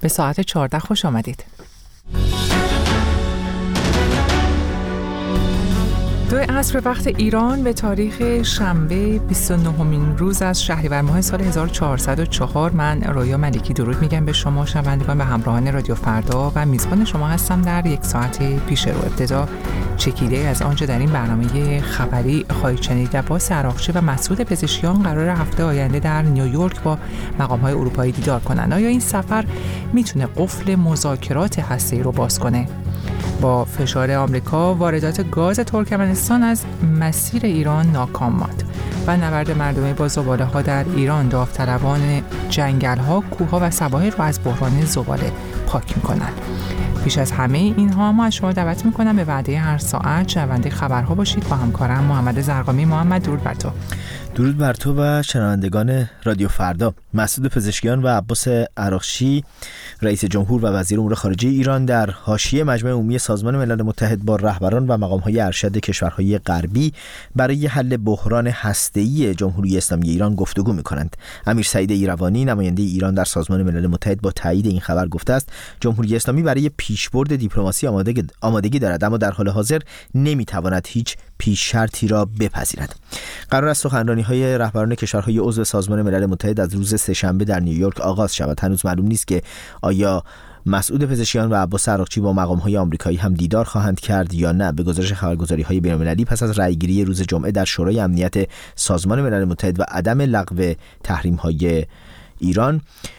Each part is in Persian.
به ساعت 14 خوش آمدید. دو عصر وقت ایران به تاریخ شنبه 29مین روز از شهریور ماه سال 1404 من رویا ملکی درود میگم به شما شنوندگان و همراهان رادیو فردا و میزبان شما هستم در یک ساعت پیش رو. ابتدا چکیده از آنچه در این برنامه خبری خواهید شنید. عباس عراقچی و مسعود پزشکیان قرار هفته آینده در نیویورک با مقام‌های اروپایی دیدار کنند. آیا این سفر میتونه قفل مذاکرات هسته‌ای رو باز کنه؟ با فشار آمریکا واردات گاز ترکمنستان از مسیر ایران ناکام ماند و نبرد مردمی با زباله‌ها در ایران داوطلبان جنگل‌ها، کوه‌ها و سواحل رو از بحران زباله پاک می‌کنند. پیش از همه اینها ما از شما دعوت می‌کنم به وعده هر ساعت شنونده خبرها باشید با همکارم محمد زرقامی. محمد درود بر تو. درود بر تو و شنوندگان رادیو فردا. مسعود پزشکیان و عباس عراقچی رئیس جمهور و وزیر امور خارجه ایران در حاشیه مجمع عمومی سازمان ملل متحد با رهبران و مقام‌های ارشد کشورهای غربی برای حل بحران هسته‌ای جمهوری اسلامی ایران گفتگو می‌کنند. امیر سعید ایروانی نماینده ایران در سازمان ملل متحد با تایید این خبر گفته است جمهوری اسلامی برای پیشبرد دیپلماسی آمادگی دارد، اما در حال حاضر نمی‌تواند هیچ پیش شرطی را بپذیرد. قرار است سخنرانی‌های رهبران کشورهای عضو سازمان ملل متحد از روز سه‌شنبه در نیویورک آغاز شود. هنوز معلوم نیست که آیا مسعود پزشکیان و عباس عراقچی با مقام‌های آمریکایی هم دیدار خواهند کرد یا نه. به گزارش خبرگزاری‌های بین‌المللی پس از رأیگیری روز جمعه در شورای امنیت سازمان ملل متحد و عدم لغو تحریم‌های ایران،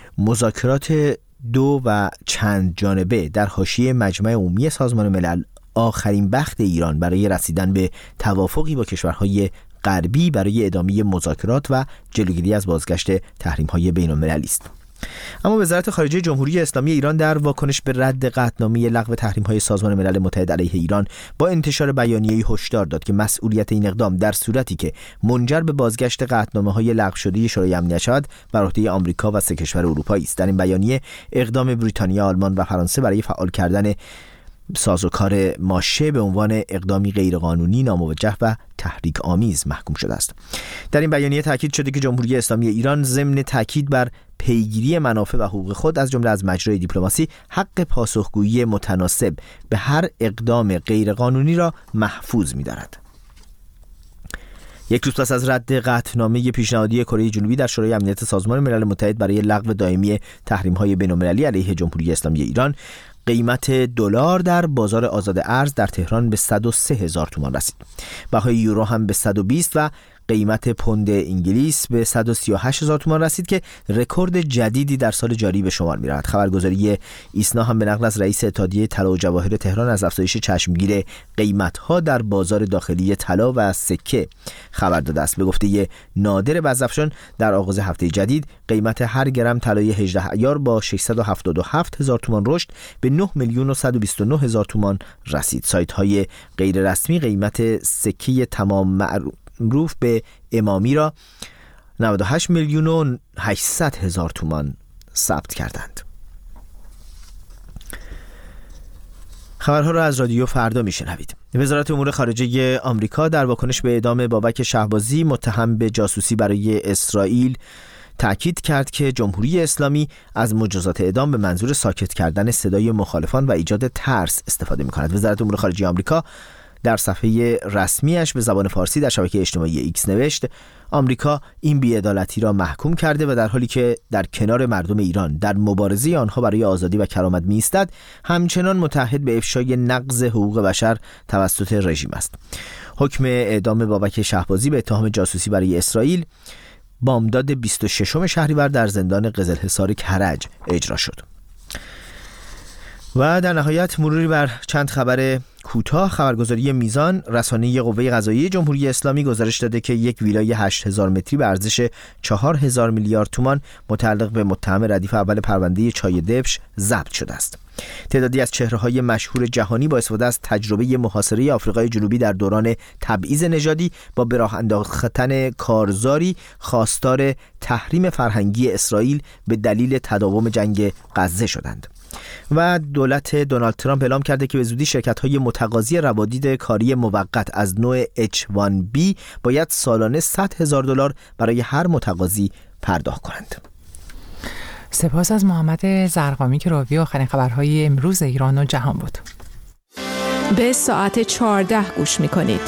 مذاکرات دو و چند جانبه در حاشیه مجمع عمومی سازمان ملل آخرین بخت ایران برای رسیدن به توافقی با کشورهای غربی برای ادامه مذاکرات و جلوگیری از بازگشت تحریم‌های بین‌المللی است. اما وزارت خارجه جمهوری اسلامی ایران در واکنش به رد قطعنامه لغو تحریم‌های سازمان ملل متحد علیه ایران با انتشار بیانیه‌ای هشدار داد که مسئولیت این اقدام در صورتی که منجر به بازگشت قطعنامه‌های لغو شده شورای امنیت شود بر عهده آمریکا و 3 کشور اروپایی است. در این بیانیه اقدام بریتانیا، آلمان و فرانسه برای فعال کردن سازوکار ماشه به عنوان اقدامی غیرقانونی، ناموجه و تحریک آمیز محکوم شده است. در این بیانیه تاکید شده که جمهوری اسلامی ایران ضمن تاکید بر پیگیری منافع و حقوق خود از جمله از مجرای دیپلماسی حق پاسخگویی متناسب به هر اقدام غیرقانونی را محفوظ می‌دارد. یک روز پس از رد قطعنامه پیشنهادی کره جنوبی در شورای امنیت سازمان ملل متحد برای لغو دائمی تحریم‌های بین‌المللی علیه جمهوری اسلامی ایران، قیمت دلار در بازار آزاد ارز در تهران به 103,000 تومان رسید. بهای یورو هم به 120 و قیمت پوند انگلیس به 138,000 تومان رسید که رکورد جدیدی در سال جاری به شمار می‌رود. خبرگزاری ایسنا هم به نقل از رئیس اتحادیه طلا و جواهر تهران از افزایش چشمگیر قیمت‌ها در بازار داخلی طلا و سکه خبر داده است. به گفته نادر بزفشان در آغاز هفته جدید قیمت هر گرم طلای 18 عیار با 677,000 تومان رشد به 9,129,000 تومان رسید. سایت‌های غیر رسمی قیمت سکه تمام معروف به امامی را 98,800,000 تومان ثبت کردند. خبرها را از رادیو فردا میشنوید. وزارت امور خارجه آمریکا در واکنش به اعدام بابک شهبازی متهم به جاسوسی برای اسرائیل تأکید کرد که جمهوری اسلامی از مجازات اعدام به منظور ساکت کردن صدای مخالفان و ایجاد ترس استفاده می‌کند. وزارت امور خارجه آمریکا در صفحه رسمیش به زبان فارسی در شبکه اجتماعی ایکس نوشت آمریکا این بی‌عدالتی را محکوم کرده و در حالی که در کنار مردم ایران در مبارزه آنها برای آزادی و کرامت می‌ایستد، همچنان متحد به افشای نقض حقوق بشر توسط رژیم است. حکم اعدام بابک شهبازی به اتهام جاسوسی برای اسرائیل بامداد 26 شهریور در زندان قزلحصار کرج اجرا شد. و در نهایت مروری بر چند خبر کوتاه. خبرگزاری میزان رسانه قوه قضاییه جمهوری اسلامی گزارش داده که یک ویلای 8000 متری به ارزش 4000 میلیارد تومان متعلق به متهم ردیف اول پرونده چای دبش ضبط شده است. تعدادی از چهره‌های مشهور جهانی با استفاده از تجربه محاصره آفریقای جنوبی در دوران تبعیض نژادی با به راه انداختن کارزاری خواستار تحریم فرهنگی اسرائیل به دلیل تداوم جنگ غزه شدند. و دولت دونالد ترامپ اعلام کرده که به زودی شرکت‌های متقاضی روادید کاری موقت از نوع H1B باید سالانه $100,000 برای هر متقاضی پرداخت کنند. سپاس از محمد زرقامی که راوی آخرین خبرهای امروز ایران و جهان بود. به ساعت 14 گوش می‌کنید.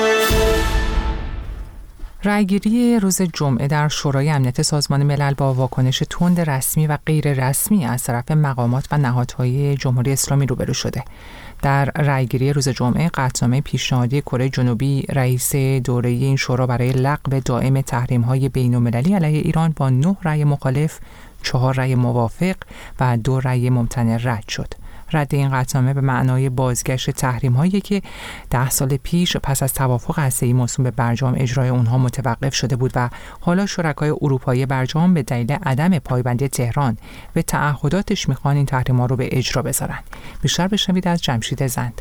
رأیگیری روز جمعه در شورای امنیت سازمان ملل با واکنش تند رسمی و غیر رسمی از طرف مقامات و نهادهای جمهوری اسلامی روبرو شده. در رأیگیری روز جمعه قطعنامه پیشنهادی کره جنوبی رئیس دوره این شورا برای لغو دائم تحریم‌های بین‌المللی علیه ایران با 9 رأی مخالف، 4 رأی موافق و 2 رأی ممتنع رد شد. رد این قطعنامه به معنای بازگشت تحریم‌هایی که 10 سال پیش پس از توافق هسته‌ای موسوم به برجام اجرای اونها متوقف شده بود و حالا شرکای اروپایی برجام به دلیل عدم پایبندی تهران به تعهداتش میخوان این تحریم‌ها رو به اجرا بذارن. بیشتر بشنوید از جمشید زند.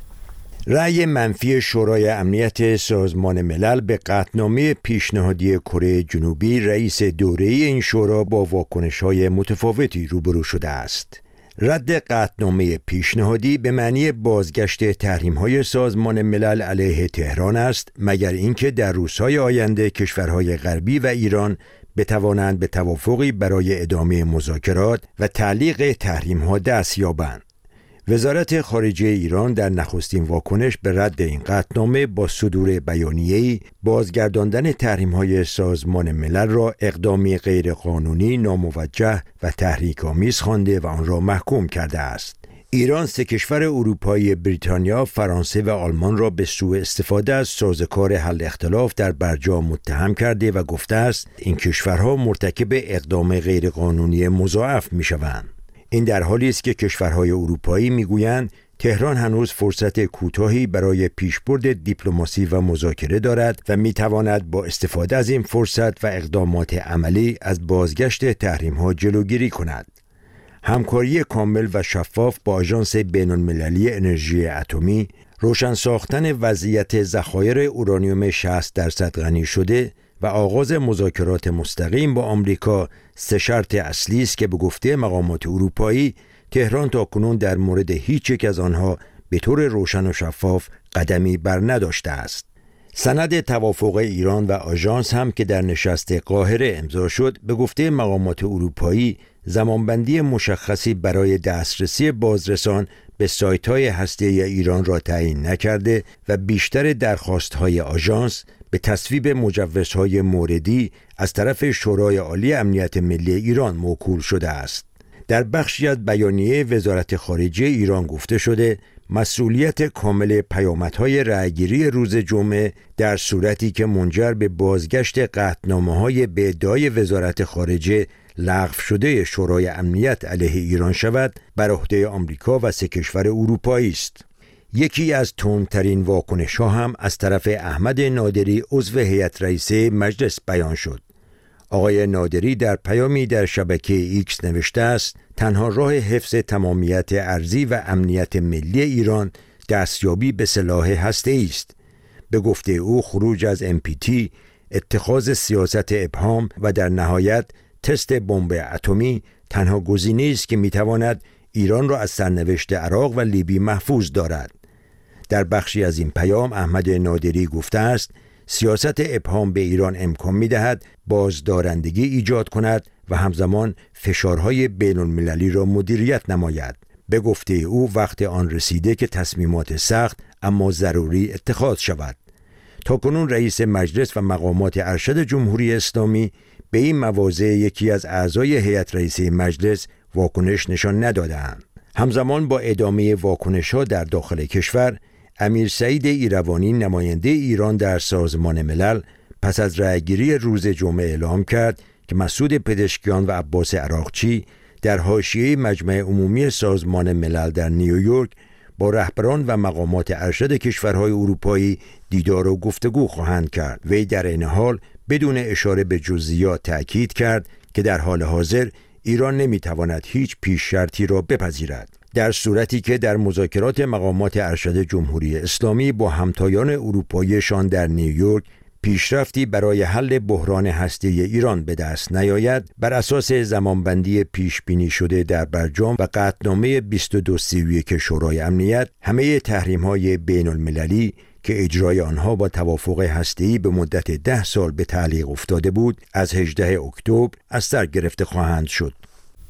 رأی منفی شورای امنیت سازمان ملل به قطعنامه پیشنهادی کره جنوبی رئیس دوره این شورا با واکنش‌های متفاوتی روبرو شده است. رد قطعنامه پیشنهادی به معنی بازگشت تحریم‌های سازمان ملل علیه تهران است، مگر اینکه در روزهای آینده کشورهای غربی و ایران بتوانند به توافقی برای ادامه مذاکرات و تعلیق تحریم‌ها دست یابند. وزارت خارجه ایران در نخستین واکنش به رد این قطعنامه با صدور بیانیه‌ای بازگرداندن تحریم‌های سازمان ملل را اقدامی غیرقانونی، ناموجه و تحریک‌آمیز خوانده و آن را محکوم کرده است. ایران 3 کشور اروپایی بریتانیا، فرانسه و آلمان را به سوء استفاده از سازوکار حل اختلاف در برجام متهم کرده و گفته است این کشورها مرتکب اقدام غیرقانونی مضاعف می‌شوند. این در حالی است که کشورهای اروپایی میگویند تهران هنوز فرصت کوتاهی برای پیشبرد دیپلماسی و مذاکره دارد و میتواند با استفاده از این فرصت و اقدامات عملی از بازگشت تحریم‌ها جلوگیری کند. همکاری کامل و شفاف با آژانس بین‌المللی انرژی اتمی، روشن ساختن وضعیت ذخایر اورانیوم 60% غنی شده و آغاز مذاکرات مستقیم با آمریکا 3 شرط اصلی است که به گفته مقامات اروپایی تهران تاکنون در مورد هیچ یک از آنها به طور روشن و شفاف قدمی بر نداشته است. سند توافق ایران و آژانس هم که در نشست قاهره امضا شد، به گفته مقامات اروپایی زمانبندی مشخصی برای دسترسی بازرسان به سایت‌های هسته‌ای ایران را تعیین نکرده و بیشتر درخواست‌های آژانس به تصویب مجوزهای موردی از طرف شورای عالی امنیت ملی ایران موکول شده است. در بخشی از بیانیه وزارت خارجه ایران گفته شده مسئولیت کامل پیامدهای رأیگیری روز جمعه در صورتی که منجر به بازگشت قطعنامه‌های به ادعای وزارت خارجه لغو شده شورای امنیت علیه ایران شود بر عهده آمریکا و 3 کشور اروپایی است. یکی از تندترین واکنش‌ها هم از طرف احمد نادری عضو هیئت رئیسه مجلس بیان شد. آقای نادری در پیامی در شبکه ایکس نوشته است تنها راه حفظ تمامیت ارضی و امنیت ملی ایران دستیابی به سلاح هسته‌ای است. به گفته او خروج از NPT، اتخاذ سیاست ابهام و در نهایت تست بمب اتمی تنها گزینه‌ای است که می‌تواند ایران را از سرنوشت عراق و لیبی محفوظ دارد. در بخشی از این پیام احمد نادری گفته است سیاست ابهام به ایران امکان می‌دهد بازدارندگی ایجاد کند و همزمان فشارهای بین‌المللی را مدیریت نماید. به گفته او وقت آن رسیده که تصمیمات سخت اما ضروری اتخاذ شود. تاکنون رئیس مجلس و مقامات ارشد جمهوری اسلامی به این مواضع یکی از اعضای هیئت رئیسه مجلس واکنش نشان ندادند. همزمان با ادامه واکنش‌ها در داخل کشور، امیر سعید ایروانی نماینده ایران در سازمان ملل پس از رأیگیری روز جمعه اعلام کرد که مسعود پزشکیان و عباس عراقچی در حاشیه مجمع عمومی سازمان ملل در نیویورک با رهبران و مقامات ارشد کشورهای اروپایی دیدار و گفتگو خواهند کرد. وی در این حال بدون اشاره به جزئیات تأکید کرد که در حال حاضر ایران نمیتواند هیچ پیش شرطی را بپذیرد. در صورتی که در مذاکرات مقامات ارشد جمهوری اسلامی با همتایان اروپاییشان در نیویورک پیشرفتی برای حل بحران هسته‌ای ایران به دست نیاید، بر اساس زمانبندی پیش بینی شده در برجام و قطعنامه 2231 شورای امنیت، همه تحریم‌های بین‌المللی که اجرای آنها با توافق هسته‌ای به مدت 10 سال به تعلیق افتاده بود، از 18 اکتبر از سر گرفته خواهند شد.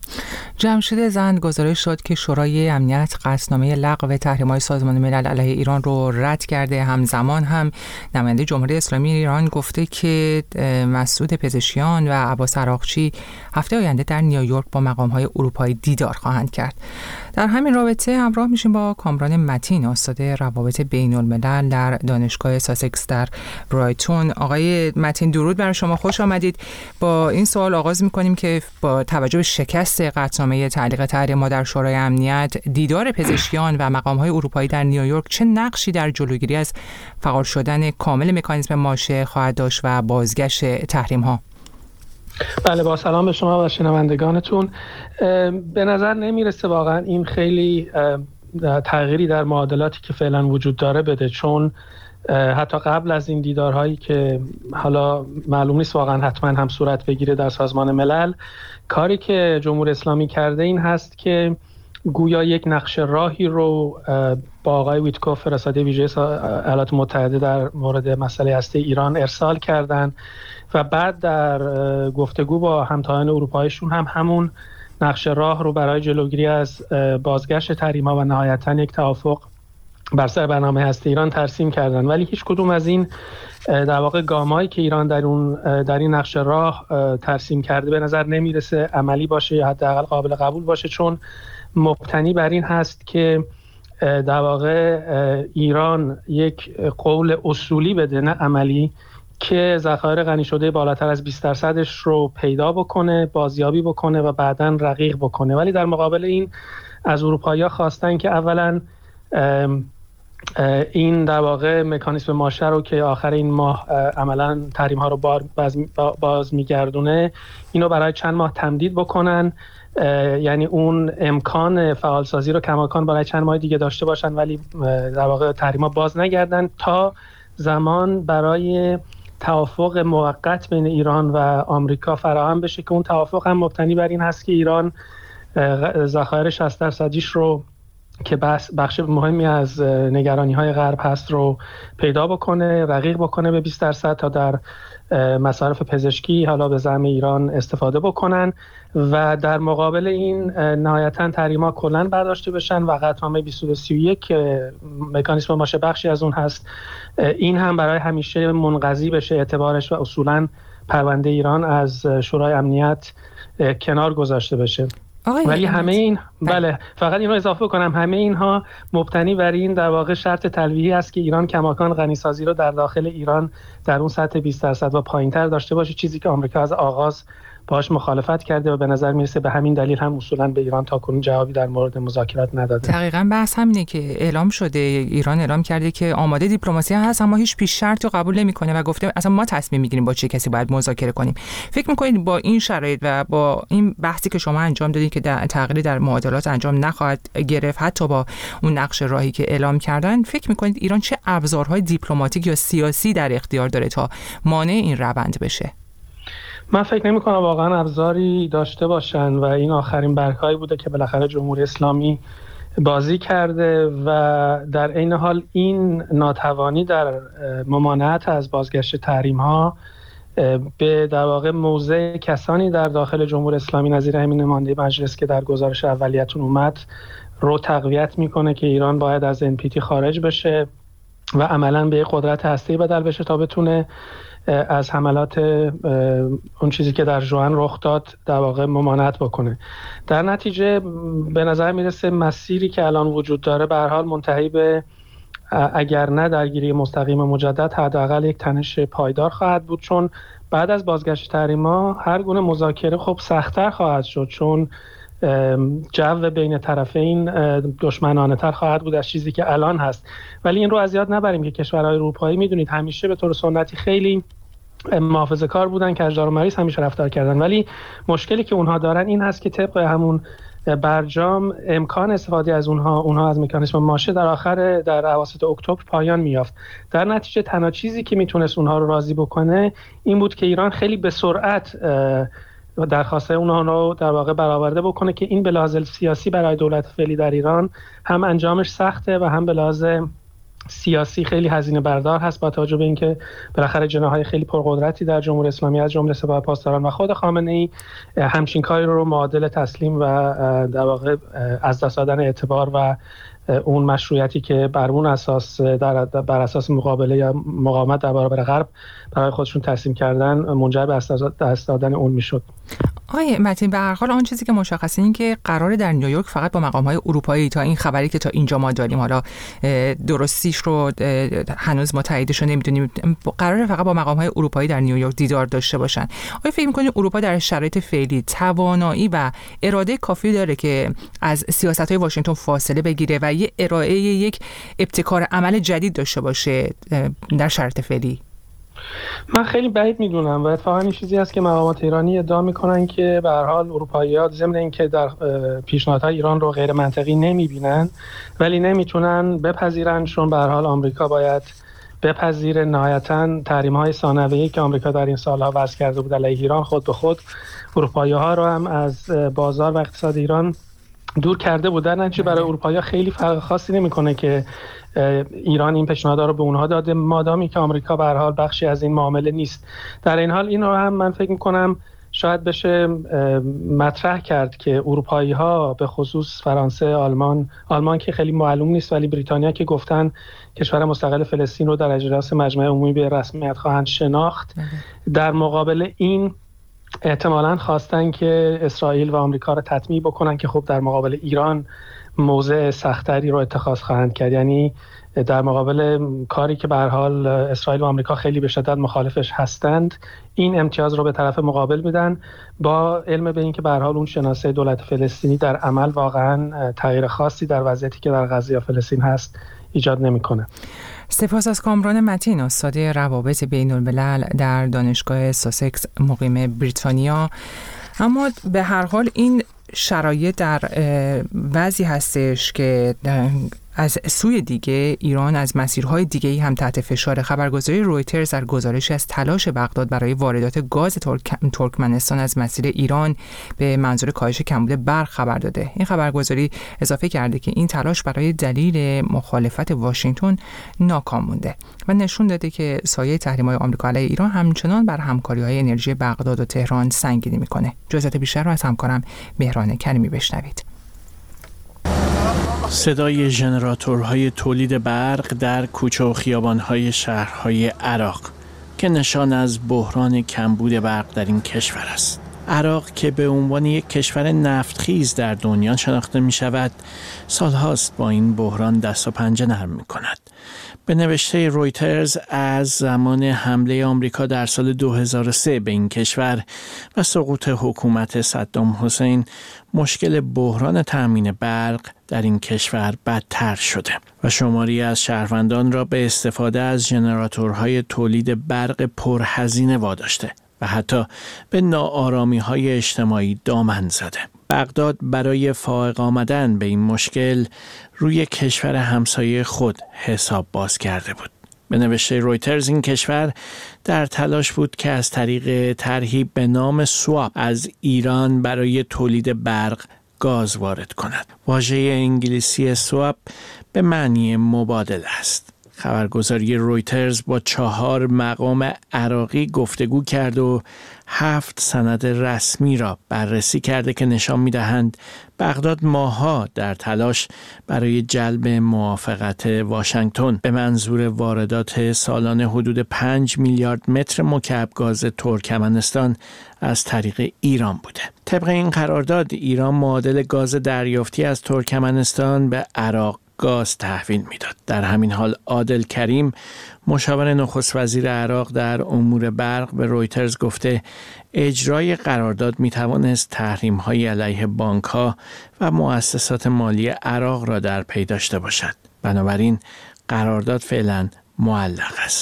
جمشید زند گزارش داد که شورای امنیت قطعنامه لغو تحریم‌های سازمان ملل علیه ایران رو رد کرده. همزمان هم نماینده جمهوری اسلامی ایران گفته که مسعود پزشکیان و عباس عراقچی هفته آینده در نیویورک با مقام‌های اروپایی دیدار خواهند کرد. در همین رابطه همراه میشیم با کامران متین، استاد روابط بین‌الملل در دانشگاه ساسکس در برایتون. آقای متین درود بر شما، خوش آمدید. با این سوال آغاز می‌کنیم که با توجه به شکست قطعنامه تعلیق تحریم‌ها در شورای امنیت، دیدار پزشکیان و مقام‌های اروپایی در نیویورک چه نقشی در جلوگیری از فعال شدن کامل مکانیزم ماشه خواهد داشت و بازگشت تحریم‌ها؟ بله، با سلام به شما و شنوندگانتون. به نظر نمیرسه واقعا این خیلی تغییری در معادلاتی که فعلا وجود داره بده، چون حتی قبل از این دیدارهایی که حالا معلوم نیست واقعا حتما هم صورت بگیره در سازمان ملل، کاری که جمهوری اسلامی کرده این هست که گویا یک نقشه راهی رو با آقای ویتکوف فرستاده ویژه ایالات متحده در مورد مسئله هسته ایران ارسال کردن و بعد در گفتگو با همتایان اروپاییشون هم همون نقشه راه رو برای جلوگیری از بازگشت تحریم‌ها و نهایتاً یک توافق بر سر برنامه هسته ایران ترسیم کردن. ولی هیچ کدوم از این در واقع گامایی که ایران در این نقشه راه ترسیم کرده به نظر نمیرسه عملی باشه یا حداقل قابل قبول باشه، چون مبتنی بر این هست که در واقع ایران یک قول اصولی بده نه عملی که ذخایر غنی شده بالاتر از 20% رو پیدا بکنه، بازیابی بکنه و بعداً رقیق بکنه. ولی در مقابل این از اروپایی‌ها خواستن که اولاً این در واقع مکانیزم ماشه رو که آخر این ماه عملاً تحریم ها رو باز میگردونه، اینو برای چند ماه تمدید بکنن، یعنی اون امکان فعالسازی رو کماکان برای چند ماه دیگه داشته باشن، ولی در واقع تحریم ها باز نگردن تا زمان برای توافق موقت بین ایران و آمریکا فراهم بشه که اون توافق هم مبتنی بر این هست که ایران ذخایر 60% رو که بخش مهمی از نگرانی‌های غرب هست رو پیدا بکنه، رقیق بکنه به 20% تا در مصارف پزشکی حالا به زعم ایران استفاده بکنن و در مقابل این نهایتاً تحریم‌ها کلاً برداشته بشن و قطعنامه 2231 که مکانیزم ماشه بخشی از اون هست، این هم برای همیشه منقضی بشه اعتبارش و اصولاً پرونده ایران از شورای امنیت کنار گذاشته بشه. ولی همه این بله، فقط اینو اضافه کنم، همه اینها مبتنی بر این در واقع شرط تلویحی است که ایران کماکان غنیسازی رو در داخل ایران در اون سطح 20% و پایین‌تر داشته باشه، چیزی که آمریکا از آغاز باهاش مخالفت کرده و به نظر میرسه به همین دلیل هم اصولاً به ایران تاکنون جوابی در مورد مذاکرات نداده. دقیقاً بحث همینه که اعلام شده، ایران اعلام کرده که آماده دیپلماسی هست اما هیچ پیش شرطی قبول نمیکنه و گفته اصلا ما تصمیم میگیریم با چه کسی باید مذاکره کنیم. فکر میکنید با این شرایط و با این بحثی که شما انجام دادین که تغییری در معادلات انجام نخواهد گرفت، حتی با اون نقشه راهی که اعلام کردن، فکر میکنید ایران چه ابزارهای دیپلماتیک یا سیاسی در اختیار داره تا مانع این روند بشه؟ من فکر نمی کنم واقعا ابزاری داشته باشن و این آخرین برگ‌هایی بوده که بالاخره جمهوری اسلامی بازی کرده و در عین حال این ناتوانی در ممانعت از بازگشت تحریم‌ها به در واقع موضع کسانی در داخل جمهوری اسلامی نظیر همین نماینده مجلس که در گزارش اولیتون اومد رو تقویت میکنه که ایران باید از NPT خارج بشه و عملاً به قدرت هسته‌ای بدل بشه تا بتونه از حملات اون چیزی که در ژوئن رخ داد در واقع ممانعت بکنه. در نتیجه به نظر میرسه مسیری که الان وجود داره به هر حال منتهی به اگر نه درگیری مستقیم مجدد حداقل یک تنش پایدار خواهد بود، چون بعد از بازگشت تحریم‌ها هر گونه مذاکره خب سخت‌تر خواهد شد، چون جو بین طرفین دشمنانه تر خواهد بود از چیزی که الان هست. ولی این رو از یاد نبریم که کشورهای اروپایی میدونید همیشه به طور سنتی خیلی محافظه‌کار بودن، کجدار و مریض همیشه رفتار کردن، ولی مشکلی که اونها دارن این هست که طبق همون برجام امکان استفاده از اونها از مکانیزم ماشه در اواسط اکتبر پایان میافت. در نتیجه تنها چیزی که میتونست اونها رو راضی بکنه این بود که ایران خیلی به سرعت درخواسته اونها رو در واقع برآورده بکنه که این به لحاظ سیاسی برای دولت فعلی در ایران هم انجامش سخته و هم به لحاظ سیاسی خیلی هزینه بردار هست، با توجه به اینکه بالاخره جناح‌های خیلی پرقدرتی در جمهوری اسلامی از جمله سپاه پاسداران و خود خامنه‌ای همچین کاری رو معادل تسلیم و در واقع از دست دادن اعتبار و اون مشروعیتی که بر اون اساس بر اساس مقابله یا مقاومت در برابر غرب برای خودشون ترسیم کردن منجر به دست دادن اون میشد. آقای متین، به هر حال آن چیزی که مشخصه این که قراره در نیویورک فقط با مقام‌های اروپایی، تا این خبری که تا اینجا ما داریم، حالا درستیش رو هنوز ما تاییدش رو نمیدونیم، قراره فقط با مقام‌های اروپایی در نیویورک دیدار داشته باشن. آیا فکر می‌کنید اروپا در شرایط فعلی توانایی و اراده کافی داره که از سیاست‌های واشنگتن فاصله بگیره و یه ارائه یک ابتکار عمل جدید داشته باشه در شرایط فعلی؟ من خیلی بعید میدونم و اتفاقا این چیزی است که مقامات ایرانی ادعا میکنن که به هر حال اروپایی‌ها ضمن اینکه در پیشنهادهای ایران رو غیر منطقی نمیبینن ولی نمیتونن بپذیرن، چون به هر حال آمریکا باید بپذیره نهایتاً تحریم‌های ثانویه‌ای که آمریکا در این سال‌ها وضع کرده بود علیه ایران خود به خود اروپایی‌ها رو هم از بازار و اقتصاد ایران دور کرده بود. در نتیجه برای اروپایی‌ها خیلی فرق خاصی نمی‌کنه که ایران این پیشنهادها رو به اونها داده، مادامی که آمریکا به هر حال بخشی از این معامله نیست. در این حال این رو هم من فکر می‌کنم شاید بشه مطرح کرد که اروپایی‌ها به خصوص فرانسه، آلمان که خیلی معلوم نیست، ولی بریتانیا که گفتن کشور مستقل فلسطین رو در اجلاس مجمع عمومی به رسمیت خواهند شناخت، در مقابل این احتمالاً خواستن که اسرائیل و آمریکا رو تطمیع بکنن که خب در مقابل ایران موضع سختری رو اتخاذ خواهند کرد. یعنی در مقابل کاری که به هر حال اسرائیل و آمریکا خیلی به شدت مخالفش هستند، این امتیاز رو به طرف مقابل میدن، با علم به این که به هر حال اون شناسه دولت فلسطینی در عمل واقعا تغییر خاصی در وضعیتی که در غزه یا فلسطین هست ایجاد نمیکنه. سپاس از کامران متین، استاد روابط بین الملل در دانشگاه ساسکس مقیم بریتانیا. اما به هر حال این شرایط در وضعی هستش که از سوی دیگه ایران از مسیرهای دیگه‌ای هم تحت فشار. خبرگزاری رویترز در گزارشی از تلاش بغداد برای واردات گاز ترکمنستان از مسیر ایران به منظور کاهش کمبود برق خبر داده. این خبرگزاری اضافه کرده که این تلاش برای دلیل مخالفت واشنگتن ناکام مونده و نشون داده که سایه تحریم‌های آمریکا علیه ایران همچنان بر همکاری‌های انرژی بغداد و تهران سنگینی می‌کنه. جزئیات بیشتر رو از همکارم مهران کریمی بشنوید. صدای ژنراتورهای تولید برق در کوچه و خیابان‌های شهرهای عراق که نشان از بحران کمبود برق در این کشور است. عراق که به عنوان یک کشور نفتخیز در دنیا شناخته می شود، سالهاست با این بحران دست و پنجه نرم می کند. به نوشته رویترز از زمان حمله آمریکا در سال 2003 به این کشور و سقوط حکومت صدام حسین، مشکل بحران تامین برق در این کشور بدتر شده و شماری از شهروندان را به استفاده از ژنراتورهای تولید برق پرهزینه واداشته و حتی به ناآرامی‌های اجتماعی دامن زده. بغداد برای فائق آمدن به این مشکل روی کشور همسایه خود حساب باز کرده بود. به نوشته رویترز این کشور در تلاش بود که از طریق طرحی به نام سواپ از ایران برای تولید برق گاز وارد کند. واژه انگلیسی سواپ به معنی مبادله است. خبرگزاری رویترز با 4 مقام عراقی گفتگو کرد و 7 سند رسمی را بررسی کرده که نشان می‌دهند بغداد ماه‌ها در تلاش برای جلب موافقت واشنگتن به منظور واردات سالانه حدود 5 میلیارد متر مکعب گاز ترکمنستان از طریق ایران بوده. طبق این قرارداد ایران معادل گاز دریافتی از ترکمنستان به عراق گاز تحویل میداد. در همین حال عادل کریم، مشاور نخست وزیر عراق در امور برق، به رویترز گفته اجرای قرارداد میتوانست تحریم‌های علیه بانک‌ها و مؤسسات مالی عراق را در پی داشته باشد. بنابراین قرارداد فعلا معلق است.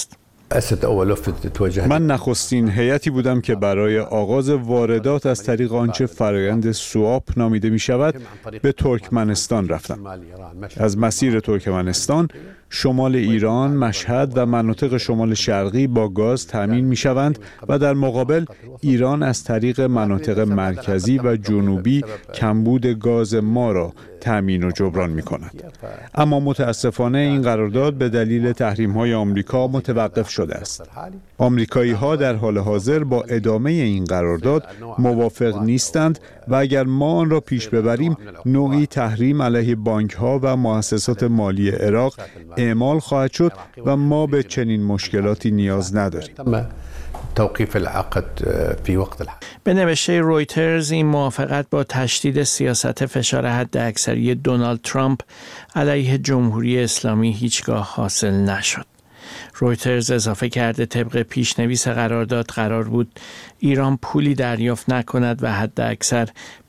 من نخستین هیئتی بودم که برای آغاز واردات از طریق آنچه فرآیند سواپ نامیده می شود به ترکمنستان رفتم. از مسیر ترکمنستان شمال ایران، مشهد و مناطق شمال شرقی با گاز تامین می شوند و در مقابل ایران از طریق مناطق مرکزی و جنوبی کمبود گاز ما را تامین و جبران می کند. اما متاسفانه این قرارداد به دلیل تحریم‌های آمریکا متوقف شده است. آمریکایی‌ها در حال حاضر با ادامه این قرارداد موافق نیستند و اگر ما آن را پیش ببریم نوعی تحریم علیه بانک‌ها و مؤسسات مالی عراق اعمال خواهد شد و ما به چنین مشکلاتی نیاز نداریم. توقیف العقد فی وقت الحال. به نوشته رویترز این موافقت با تشدید سیاست فشار حداکثری دونالد ترامپ علیه جمهوری اسلامی هیچگاه حاصل نشد. رویترز اضافه کرده طبق پیشنویس قرارداد قرار بود ایران پولی دریافت نکند و حداکثر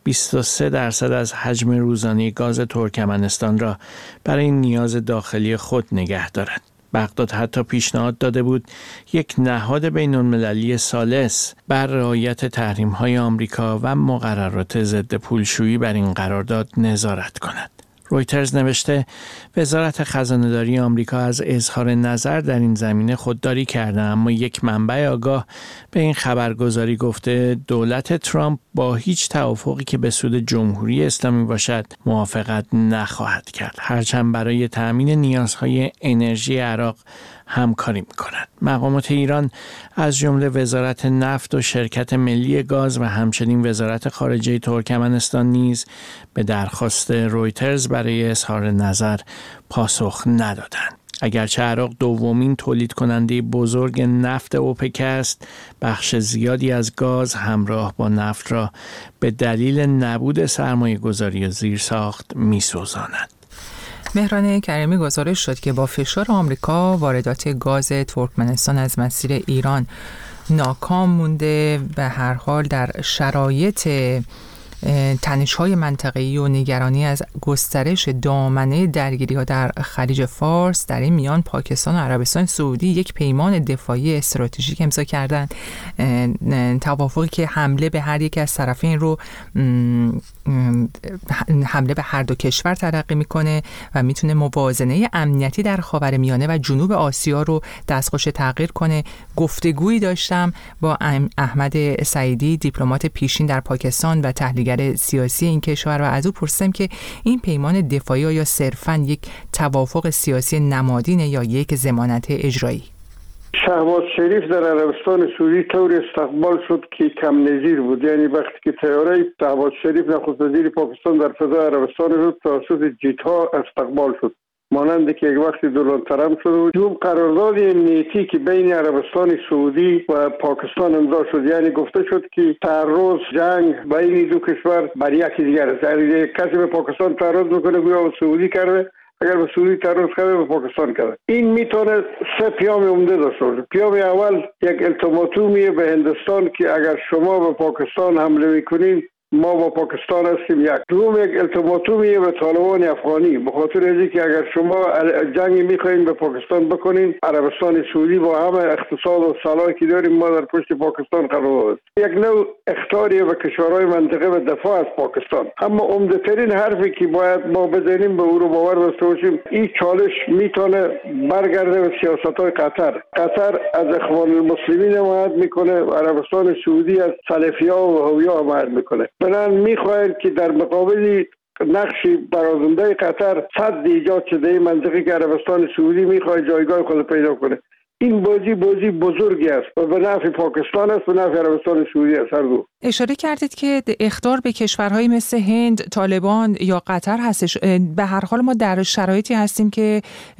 23% از حجم روزانه گاز ترکمنستان را برای نیاز داخلی خود نگه دارد. بغداد حتی پیشنهاد داده بود یک نهاد بین‌المللی ثالث بر رعایت تحریم‌های آمریکا و مقررات ضد پولشویی بر این قرارداد نظارت کند. رویترز نوشته وزارت خزانه‌داری آمریکا از اظهار نظر در این زمینه خودداری کرده، اما یک منبع آگاه به این خبرگزاری گفته دولت ترامپ با هیچ توافقی که به سود جمهوری اسلامی باشد موافقت نخواهد کرد، هرچند برای تأمین نیازهای انرژی عراق همکاری می‌کند. مقامات ایران از جمله وزارت نفت و شرکت ملی گاز و همچنین وزارت خارجه ترکمنستان نیز به درخواست رویترز برای اظهار نظر پاسخ ندادند. اگرچه عراق دومین تولید کننده بزرگ نفت اوپک است، بخش زیادی از گاز همراه با نفت را به دلیل نبود سرمایه‌گذاری زیرساخت می‌سوزاند. مهران کریمی گزارش شد که با فشار آمریکا واردات گاز ترکمنستان از مسیر ایران ناکام مونده. به هر حال در شرایط تنش‌های منطقه‌ای و نگرانی از گسترش دامنه درگیری‌ها در خلیج فارس، در این میان پاکستان و عربستان سعودی یک پیمان دفاعی استراتژیک امضا کردند، توافقی که حمله به هر یک از طرفین رو حمله به هر دو کشور ترقی میکنه و میتونه موازنه امنیتی در خاورمیانه و جنوب آسیا رو دستخوش تغییر کنه. گفتگویی داشتم با احمد سعیدی، دیپلمات پیشین در پاکستان و تحلیلگر سیاسی این کشور، و از او پرسیدم که این پیمان دفاعی یا صرفاً یک توافق سیاسی نمادینه یا یک ضمانت اجرایی؟ شهباز شریف در عربستان سعودی طور استقبال شد که کم نظیر بود. یعنی وقتی که طیاره شهباز شریف نخست وزیر پاکستان در فضای عربستان شد، توسط جیت‌ها استقبال شد، مانند که یک وقتی دونالد ترامپ شد. دوم قرارداد امنیتی که بین عربستان سعودی و پاکستان امضا شد، یعنی گفته شد که تعرض جنگ بین دو کشور بر یکی دیگر است. یعنی کسی به پاکستان تعرض میکنه گویا به سعودی کرده، اگر به سعودی تعرض کرده به پاکستان کرده. این میتونه سه پیام عمده داشته باشه. پیام اول یک التیماتومی به هندوستان که اگر شما به پاکستان حمله میکنین ما با پاکستان هستیم. یک دوم یک التیماتومی به طالبان افغانی، به خاطر اینکه اگر شما جنگی میخواین به پاکستان بکنین، عربستان سعودی با همه اقتصاد و صلاحی که داریم ما در پشت پاکستان قرار است. یک نوع اخطاری به کشورهای منطقه به دفاع از پاکستان. اما عمده ترین حرفی که باید ما بزنیم به او رو باور داشته باشیم، این چالش میتونه برگرده به سیاست‌های قطر. قطر از اخوان المسلمین حمایت میکنه، عربستان سعودی از سلفی‌ها و هویّا حمایت میکنه. بنابراین میخواهند که در مقابل نقشی برازنده قطر صد ایجاد شده این منطقه که عربستان سعودی میخواد جایگاه خود پیدا کنه. این بازی بزرگی است و به نفع پاکستان است و به نفع عربستان سعودی است. هر دو. اشاره کردید که اخطار به کشورهایی مثل هند، طالبان یا قطر هستش. به هر حال ما در شرایطی هستیم که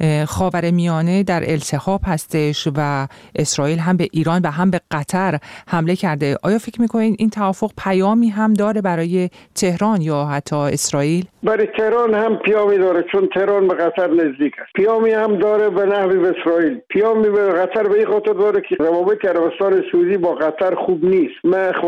خاورمیانه در التهاب هستش و اسرائیل هم به ایران و هم به قطر حمله کرده. آیا فکر می‌کنید این توافق پیامی هم داره برای تهران یا حتی اسرائیل؟ برای تهران هم پیامی داره، چون تهران به قطر نزدیک است. پیامی هم داره به نحو به اسرائیل. پیامی به قطر به این خاطر داره که روابط عربستان سعودی با قطر خوب نیست. من اخوان المسلمین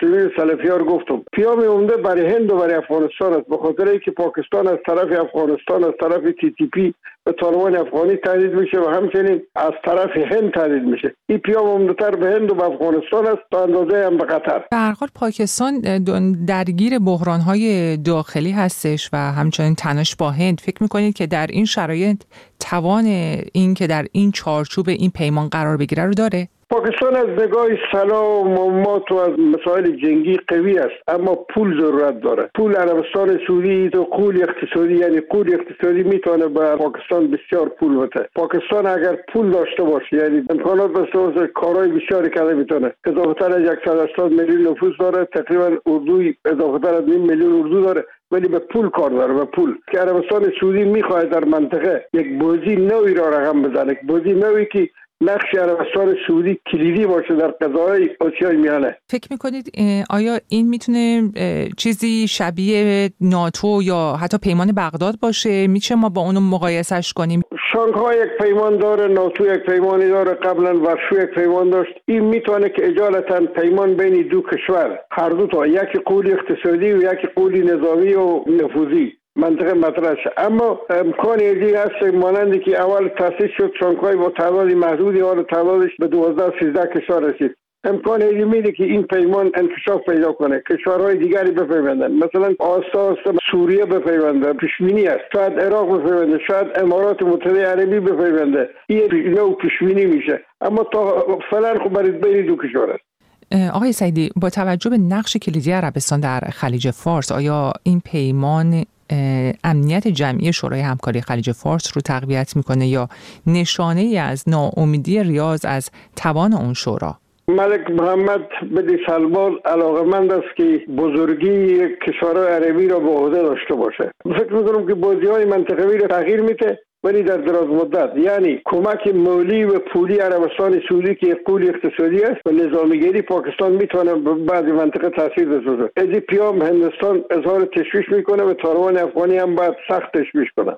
تلویزیون سلفیار گفتم پیام عمده برای هند و برای افغانستان است، به خاطر اینکه پاکستان از طرف افغانستان از طرف TTP به طالبان افغانی تهدید میشه و همچنین از طرف هند تهدید میشه. این پیام عمده‌تر به هند و به افغانستان است تا اندازه هم به قطر. به هر حال پاکستان درگیر بحران‌های داخلی هستش و همچنین تنش با هند. فکر می‌کنید که در این شرایط توان این که در این چارچوب این پیمان قرار بگیره رو داره؟ پاکستان از نگاه سلاح و مهمات و از مسائل جنگی قوی است، اما پول ضرورت داره. پول عربستان سعودی تو قول اقتصادی، یعنی قول اقتصادی میتونه به پاکستان بسیار پول بده. پاکستان اگر پول داشته باشه، یعنی امکانات داشته باشه، کارهای بسیاری کرده میتونه. اضافه‌تر از 180 میلیون نفوس داره، تقریبا اردوی اضافه‌تر از 1 میلیون اردو داره، ولی به پول کار داره. به پول که عربستان سعودی میخواد در منطقه یک بازی نوی را رقم بزنه، بازی نوی که نقش عربستان سعودی کلیدی باشه در قضایای آسیای میانه. فکر میکنید آیا این میتونه چیزی شبیه ناتو یا حتی پیمان بغداد باشه؟ میشه ما با اونو مقایسش کنیم؟ شانگهای یک پیمان داره، ناتو یک پیمانی داره، قبلا ورشو یک پیمان داشت. این میتونه که اجالتا پیمان بین دو کشور، هر دو تا، یکی قولی اقتصادی و یکی قولی نظامی و نفوذی منطقه مطرح شد. اما امکانی دیگه هست مانندی که اول تاسیس شد شانگهای با تعداد محدودی، حالا تعدادش به 12-13 کشور رسید. امکان دیگه میده که این پیمان انکشاف پیدا کنه، کشورهای دیگری بپیوندن، مثلا آستا سوریه بپیونده، پیشبینی است، شاید عراق بپیونده، شاید امارات متحده عربی بپیونده. این نوع پیشبینی میشه، اما تا فعلا خب برای بین دو کشور است. آقای سعیدی، با توجه به نقش کلیدی عربستان در خلیج فارس، آیا این پیمان امنیت جمعی شورای همکاری خلیج فارس رو تقویت میکنه یا نشانه ای از ناامیدی ریاض از توان اون شورا؟ ملک محمد بن سلمان علاقمند است که بزرگی کشورهای عربی را به عهده داشته باشه. فکر میکنم که بازی‌های منطقوی را تغییر میده، ولی در دراز مدت، یعنی کمک مالی و پولی عربستان سعودی که قول اقتصادی است و نظامیگری پاکستان میتونه بعد منطقه تاثیر بذاره. از این پیام هندوستان اظهار تشویش میکنه و طالبان افغانی هم باید سخت تشویش کنه.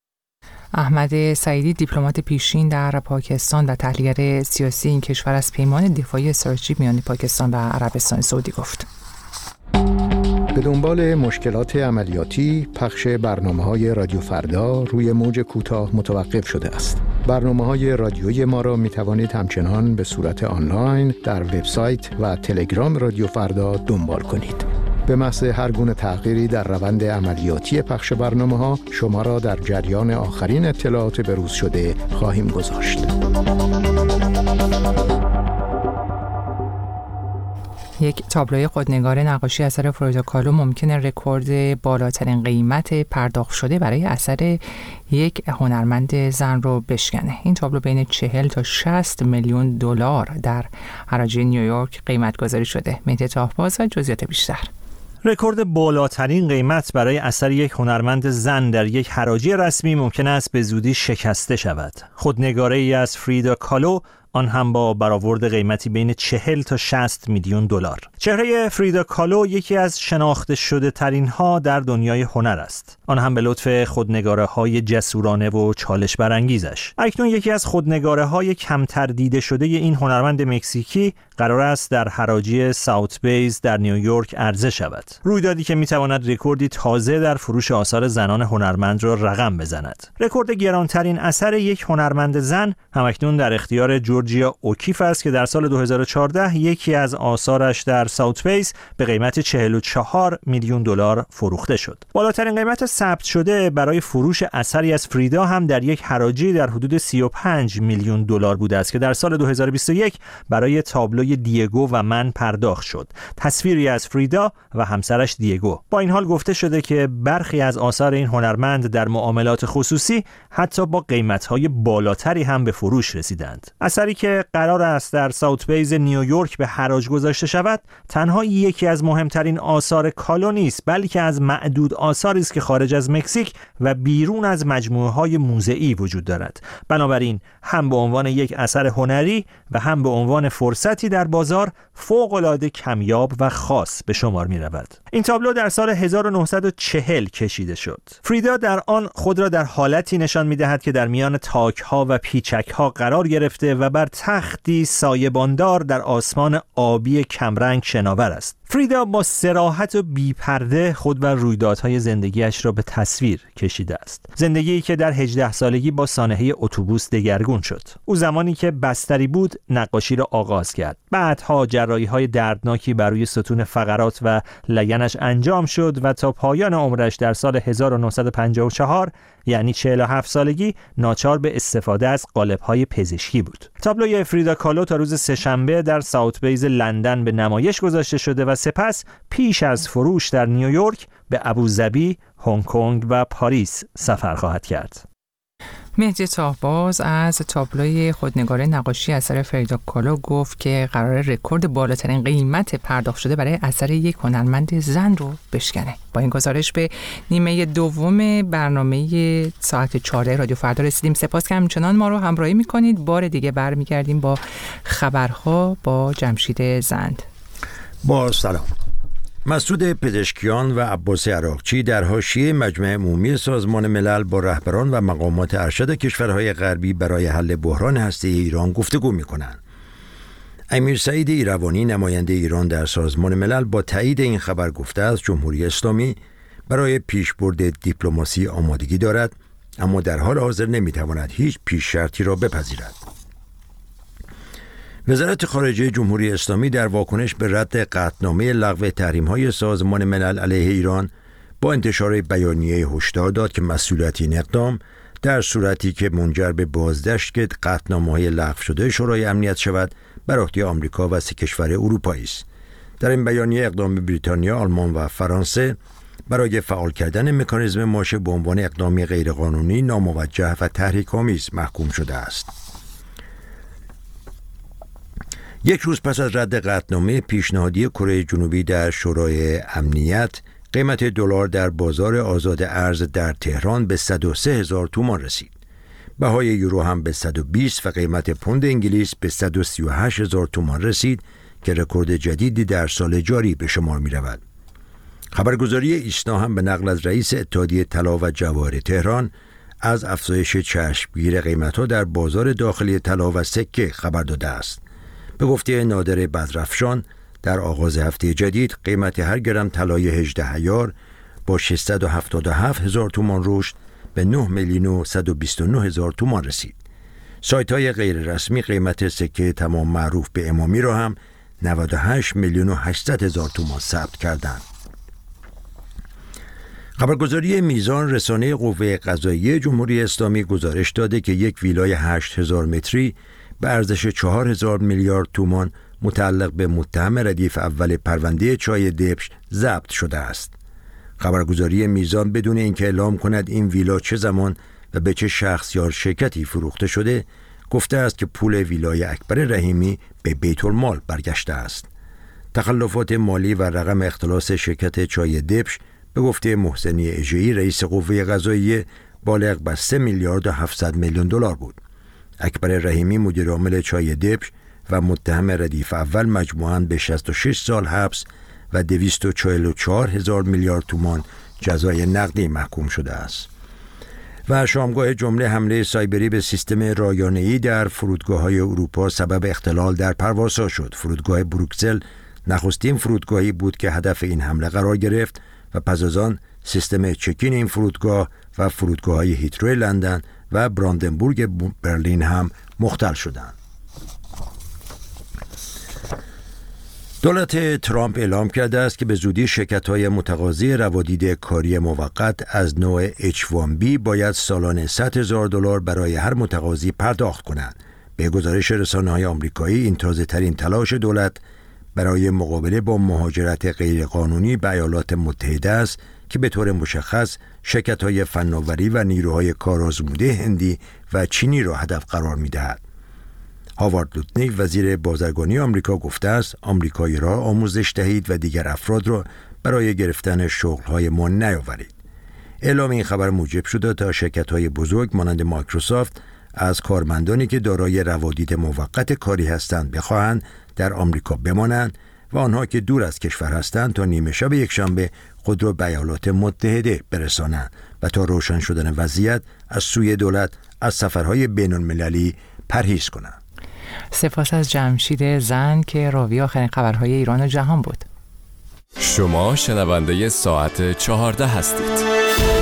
احمد سعیدی، دیپلمات پیشین در پاکستان و تحلیلگر سیاسی این کشور، از پیمان دفاعی استراتژیک میان پاکستان و عربستان سعودی گفت. به دنبال مشکلات عملیاتی، پخش برنامه‌های رادیو فردا روی موج کوتاه متوقف شده است. برنامه‌های رادیویی ما را می‌توانید همچنان به صورت آنلاین در وبسایت و تلگرام رادیو فردا دنبال کنید. به محض هر گونه تغییری در روند عملیاتی پخش برنامه‌ها شما را در جریان آخرین اطلاعات بروز شده خواهیم گذاشت. یک تابلوی خودنگار نقاشی اثر فریدا کالو ممکنه رکورد بالاترین قیمت پرداخت شده برای اثر یک هنرمند زن رو بشکنه. این تابلو بین 40 تا 60 میلیون دلار در حراجی نیویورک قیمت گذاری شده. مهدی طاهباز و جزئیات بیشتر. رکورد بالاترین قیمت برای اثر یک هنرمند زن در یک حراجی رسمی ممکن است به زودی شکسته شود. خودنگاره‌ای از فریدا کالو، آن هم با برآورد قیمتی بین 40 تا 60 میلیون دلار. چهره فریدا کالو یکی از شناخته شده ترین ها در دنیای هنر است. آن هم به لطف خودنگاره های جسورانه و چالش برانگیزش. اکنون یکی از خودنگاره های کمتر دیده شده این هنرمند مکزیکی قرار است در حراجی ساوت بیز در نیویورک عرضه شود. رویدادی که میتواند رکوردی تازه در فروش آثار زنان هنرمند را رقم بزند. رکورد گرانترین اثر یک هنرمند زن همکنون در اختیار جورجیا اوکیف است که در سال 2014 یکی از آثارش در ساوت بیز به قیمت 44 میلیون دلار فروخته شد. بالاترین قیمت ثبت شده برای فروش اثری از فریدا هم در یک حراجی در حدود 35 میلیون دلار بوده است که در سال 2021 برای تابلوی دیگو و من پرداخت شد. تصویری از فریدا و همسرش دیگو. با این حال گفته شده که برخی از آثار این هنرمند در معاملات خصوصی حتی با قیمت‌های بالاتری هم به فروش رسیدند. اثری که قرار است در ساوت بیز نیویورک به حراج گذاشته شود، تنها یکی از مهمترین آثار کالو نیست، بلکه از معدود آثاری است که خارج از مکزیک و بیرون از مجموعه‌های موزه‌ای وجود دارد. بنابراین هم به عنوان یک اثر هنری و هم به عنوان فرصتی در بازار فوق‌العاده کمیاب و خاص به شمار می‌رود. این تابلو در سال 1940 کشیده شد. فریدا در آن خود را در حالتی نشان می‌دهد که در میان تاک‌ها و پیچک‌ها قرار گرفته و بر بر تختی سایه‌باندار در آسمان آبی کمرنگ شناور است. فریدا با صراحت و بی‌پرده خود و رویدادهای زندگیش را به تصویر کشیده است. زندگیی که در 18 سالگی با سانحه اتوبوس دگرگون شد. او زمانی که بستری بود نقاشی را آغاز کرد. بعدها جراحی‌های دردناکی بر روی ستون فقرات و لگنش انجام شد و تا پایان عمرش در سال 1954 یعنی 47 سالگی ناچار به استفاده از قالب‌های پزشکی بود. تابلوی فریدا کالو تا روز سه‌شنبه در ساوت بیز لندن به نمایش گذاشته شده و سپس پیش از فروش در نیویورک به ابوظبی، هنگ کنگ و پاریس سفر خواهد کرد. مهدی تاهباز از تابلوی خودنگار نقاشی اثر فریدا کالو گفت که قرار رکورد بالاترین قیمت پرداخت شده برای اثر یک هنرمند زن رو بشکنه. با این گزارش به نیمه دوم برنامه ساعت 14 رادیو فردا رسیدیم. سپاس که همچنان ما رو همراهی میکنید. بار دیگه برمیگردیم با خبرها با جمشید زند. با سلام. مسعود پزشکیان و عباس عراقچی در حاشیه مجمع عمومی سازمان ملل با رهبران و مقامات ارشد کشورهای غربی برای حل بحران هسته‌ای ایران گفتگو می‌کنند. امیر سعید ایروانی نماینده ایران در سازمان ملل با تایید این خبر گفته است جمهوری اسلامی برای پیشبرد دیپلماسی آمادگی دارد، اما در حال حاضر نمی‌تواند هیچ پیش شرطی را بپذیرد. وزارت خارجه جمهوری اسلامی در واکنش به رد قطعنامه لغو تحریم‌های سازمان ملل علیه ایران با انتشار بیانیه هشدار داد که مسئولیت این اقدام در صورتی که منجر به بازداشت قطعنامه‌های لغو شده شورای امنیت شود بر عهده آمریکا و 3 کشور اروپایی است. در این بیانیه اقدام بریتانیا، آلمان و فرانسه برای فعال کردن مکانیزم ماشه به عنوان اقدامی غیرقانونی، ناموجه و تحریک‌آمیز محکوم شده است. یک روز پس از رد قطعنامه پیشنهادی کره جنوبی در شورای امنیت، قیمت دلار در بازار آزاد ارز در تهران به 103,000 تومان رسید. بهای یورو هم به 120 و قیمت پوند انگلیس به 138,000 تومان رسید که رکورد جدیدی در سال جاری به شمار می رود. خبرگزاری ایسنا هم به نقل از رئیس اتحادیه طلا و جواهر تهران از افزایش چشمگیر قیمت‌ها در بازار داخلی طلا و سکه خبر داده است. به گفته نادر بدرفشان در آغاز هفته جدید قیمت هر گرم طلای 18 عیار با 677,000 تومان رشد به 9,129,000 تومان رسید. سایت‌های غیر رسمی قیمت سکه تمام معروف به امامی را هم 98,800,000 تومان ثبت کردند. خبرگزاری میزان رسانه قوه قضاییه جمهوری اسلامی گزارش داده که یک ویلای 8,000 متری به ارزش 4,000 میلیارد تومان متعلق به متهم ردیف اول پرونده چای دبش ضبط شده است. خبرگزاری میزان بدون اینکه اعلام کند این ویلا چه زمان و به چه شخص یا شرکتی فروخته شده، گفته است که پول ویلای اکبر رحیمی به بیت المال برگشته است. تخلفات مالی و رقم اختلاس شرکت چای دبش به گفته محسنی اژه‌ای رئیس قوه قضاییه بالغ بر 3 میلیارد و 700 میلیون دلار بود. اکبر رحیمی مدیر عامل چای دبش و متهم ردیف اول مجموعاً به 66 سال حبس و 244,000 میلیارد تومان جزای نقدی محکوم شده است. و شامگاه جمله حمله سایبری به سیستم رایانه‌ای در فرودگاه‌های اروپا سبب اختلال در پروازها شد. فرودگاه بروکسل نخستین فرودگاهی بود که هدف این حمله قرار گرفت و پس از آن سیستم چکین این فرودگاه و فرودگاه‌های هیترو لندن و براندنبورگ برلین هم مختل شدند. دولت ترامپ اعلام کرده است که به زودی شرکت‌های متقاضی روادید کاری موقت از نوع H1B باید سالانه $100,000 برای هر متقاضی پرداخت کنند. به گزارش رسانه‌های آمریکایی این تازه‌ترین تلاش دولت برای مقابله با مهاجرت غیرقانونی به ایالات متحده است که به طور مشخص شرکت‌های فناوری و نیروهای کارآزموده هندی و چینی را هدف قرار می‌دهد. هاوارد لوتنیک وزیر بازرگانی آمریکا گفته است آمریکایی را آموزش دهید و دیگر افراد را برای گرفتن شغل‌های ما نیاورید. اعلام این خبر موجب شده تا شرکت‌های بزرگ مانند مایکروسافت از کارمندانی که دارای روادید موقت کاری هستند بخواهند در آمریکا بمانند و آنها که دور از کشور هستند تا نیمه شب یکشنبه خود را به ایالات متحده برسانند و تا روشن شدن وضعیت از سوی دولت از سفرهای بین‌المللی پرهیز کنند. سپاس از جمشید زن که راوی آخرین خبرهای ایران و جهان بود. شما شنونده ساعت 14 هستید.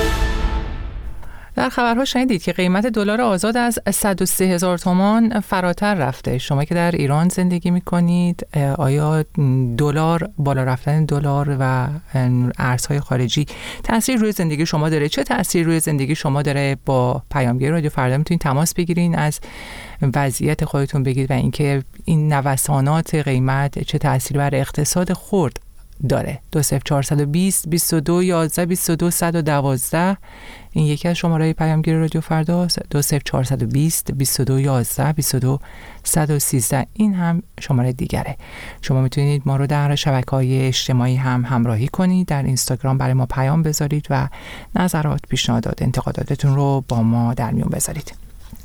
در خبرها شنیدید که قیمت دلار آزاد از 103,000 تومان فراتر رفته. شما که در ایران زندگی می‌کنید، آیا دلار، بالا رفتن دلار و ارزهای خارجی تأثیر روی زندگی شما داره؟ چه تأثیر روی زندگی شما داره؟ با پیامگیر رادیو فردا میتونید تماس بگیرین، از وضعیت خودتون بگید و اینکه این نوسانات قیمت چه تأثیری بر اقتصاد خرد داره. 20420 22 11 22 112 این یکی از شماره پیامگیر رادیو فردا. 20420 22 11 22 113 این هم شماره دیگره. شما میتونید ما رو در شبکه‌های اجتماعی هم همراهی کنید. در اینستاگرام برای ما پیام بذارید و نظرات، پیشنهادات، انتقاداتتون رو با ما در میون بذارید.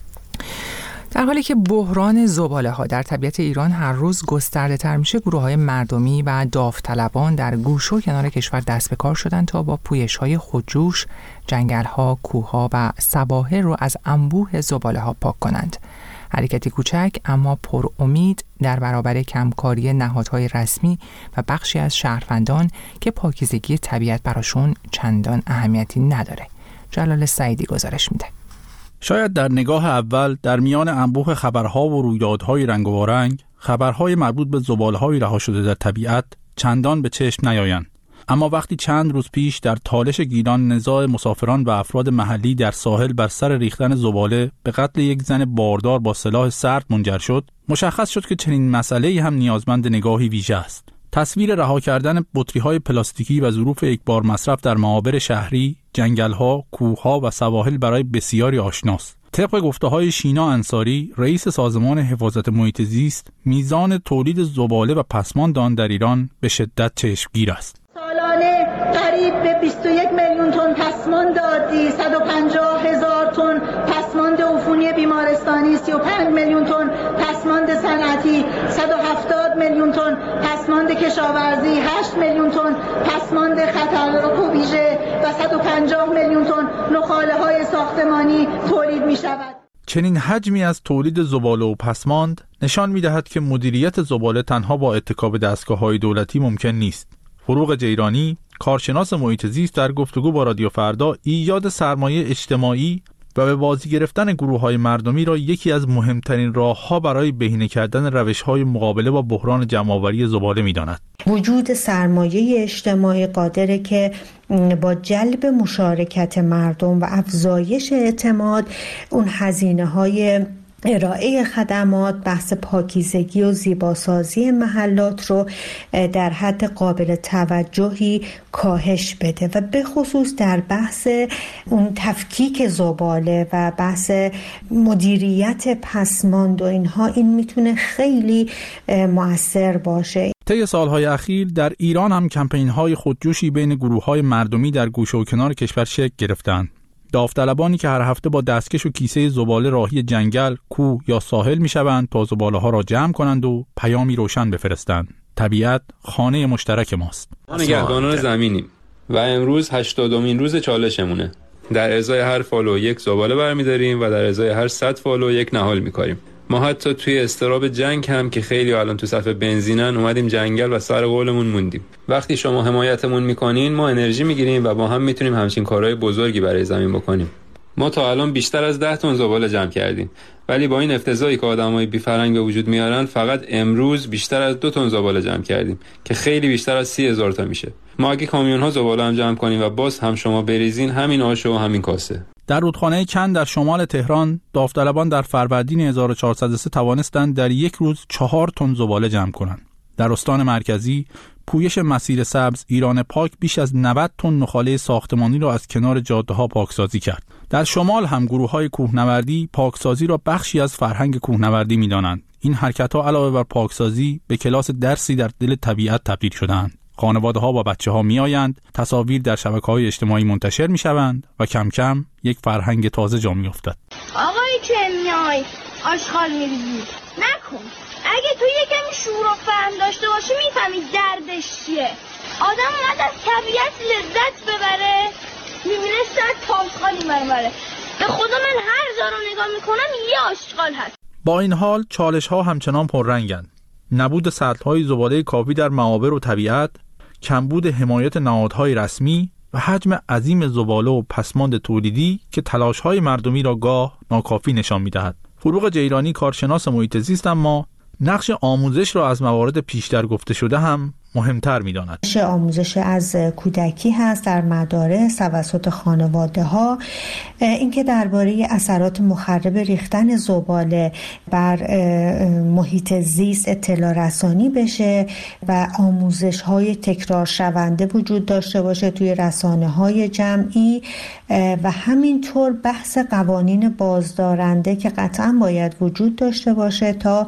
در حالی که بحران زباله‌ها در طبیعت ایران هر روز گسترده‌تر میشه، گروه‌های مردمی و داوطلبان در گوشه و کنار کشور دست به کار شدن تا با پویش‌های خودجوش جنگل‌ها، کوه‌ها و سواحل رو از انبوه زباله‌ها پاک کنند. حرکتی کوچک اما پر امید در برابر کمکاری نهادهای رسمی و بخشی از شهروندان که پاکیزگی طبیعت براشون چندان اهمیتی نداره. جلال سعیدی گزارش میده. شاید در نگاه اول در میان انبوه خبرها و رویدادهای رنگ و رنگ، خبرهای مربوط به زباله‌های رها شده در طبیعت چندان به چشم نیایند. اما وقتی چند روز پیش در تالش گیلان نزاع مسافران و افراد محلی در ساحل بر سر ریختن زباله به قتل یک زن باردار با سلاح سرد منجر شد، مشخص شد که چنین مسئله‌ای هم نیازمند نگاهی ویژه است. تصویر رها کردن بطری‌های پلاستیکی و ظروف یکبار مصرف در معابر شهری، جنگل‌ها، کوه‌ها و سواحل برای بسیاری آشناست. طبق گفته‌های شینا انصاری، رئیس سازمان حفاظت محیط زیست، میزان تولید زباله و پسماند آن در ایران به شدت چشمگیر است. سالانه قریب به 21 میلیون تن پسماند عادی، 150,000 تن پسماند عفونی بیمارستانی، 35 میلیون تن پسماند صنعتی، 170 میلیون تن پسماند کشاورزی، 8 میلیون تن پسماند خطرناک و ویژه و 150 میلیون تن نخاله‌های ساختمانی تولید می‌شود. چنین حجمی از تولید زباله و پسماند نشان می‌دهد که مدیریت زباله تنها با اتکا به دستگاه‌های دولتی ممکن نیست. فروغ جیرانی، کارشناس محیط زیست، در گفتگو با رادیو فردا ایجاد سرمایه اجتماعی و به بازی گرفتن گروه‌های مردمی را یکی از مهمترین راه‌ها برای بهینه کردن روش‌های مقابله با بحران جمع‌آوری زباله می‌داند. وجود سرمایه اجتماعی قادره که با جلب مشارکت مردم و افزایش اعتماد اون هزینه‌های ارائه خدمات، بحث پاکیزگی و زیباسازی محلات رو در حد قابل توجهی کاهش بده و به خصوص در بحث اون تفکیک زباله و بحث مدیریت پسماند و اینها، این میتونه خیلی مؤثر باشه. طی سالهای اخیر در ایران هم کمپین‌های خودجوشی بین گروه‌های مردمی در گوشه و کنار کشور شکل گرفتند. داوطلبانی که هر هفته با دستکش و کیسه زباله راهی جنگل، کوه یا ساحل میشوند تا زباله‌ها را جمع کنند و پیامی روشن بفرستند: طبیعت خانه مشترک ماست. ما نگهبانان زمینیم و امروز 80مین روز چالشمونه. در ازای هر فالو یک زباله برمی‌داریم و در ازای هر 100 فالو یک نهال می‌کاریم. ما حتی توی استراب جنگ هم که خیلی الان تو صف بنزینن اومدیم جنگل و سر قولمون موندیم. وقتی شما حمایتمون میکنین ما انرژی میگیریم و با هم میتونیم همچین کارهای بزرگی برای زمین بکنیم. ما تا الان بیشتر از 10 تن زباله جمع کردیم، ولی با این افتضاحی که آدمای بی فرهنگ به وجود میارن فقط امروز بیشتر از 2 تن زباله جمع کردیم که خیلی بیشتر از 30,000 تا میشه. ما اگه کامیون‌ها زباله هم جمع کنیم و باز هم شما بریزین، همین آش و همین کاسه. در رودخانه کند در شمال تهران، داوطلبان در فروردین 1403 توانستند در یک روز 4 تن زباله جمع کنند. در استان مرکزی، پویش مسیر سبز ایران پاک بیش از 90 تن نخاله ساختمانی را از کنار جاده‌ها پاکسازی کرد. در شمال هم گروه‌های کوهنوردی پاکسازی را بخشی از فرهنگ کوهنوردی می‌دانند. این حرکت‌ها علاوه بر پاکسازی به کلاس درسی در دل طبیعت تبدیل شده‌اند. خانواده‌ها با بچه‌ها می‌آیند، تصاویر در شبکه‌های اجتماعی منتشر می‌شوند و کم کم یک فرهنگ تازه جا می‌افتد. آقای که میای آشغال می‌ریزی نکن. اگه تو یکمی شعور و فهم داشته باشی میفهمی دردش چیه. آدم اومد از طبیعت لذت ببره، می‌بینه صد تا آشغال می‌بره. به خدا من هر جا رو نگاه می‌کنم یه آشغال هست. با این حال چالش‌ها همچنان پررنگند. نبود سطل‌های زباله کافی در معابر و طبیعت، کمبود حمایت نهادهای رسمی و حجم عظیم زباله و پسماند تولیدی که تلاش‌های مردمی را گاه ناکافی نشان می‌دهد. فروغ جیرانی کارشناس محیط زیست اما نقش آموزش را از موارد پیشتر گفته شده هم مهمتر می‌داند. آموزش از کودکی هست در مدارس توسط خانواده‌ها، اینکه درباره اثرات مخرب ریختن زباله بر محیط زیست اطلاع رسانی بشه و آموزش‌های تکرار شونده وجود داشته باشه توی رسانه‌های جمعی و همینطور بحث قوانین بازدارنده که قطعاً باید وجود داشته باشه تا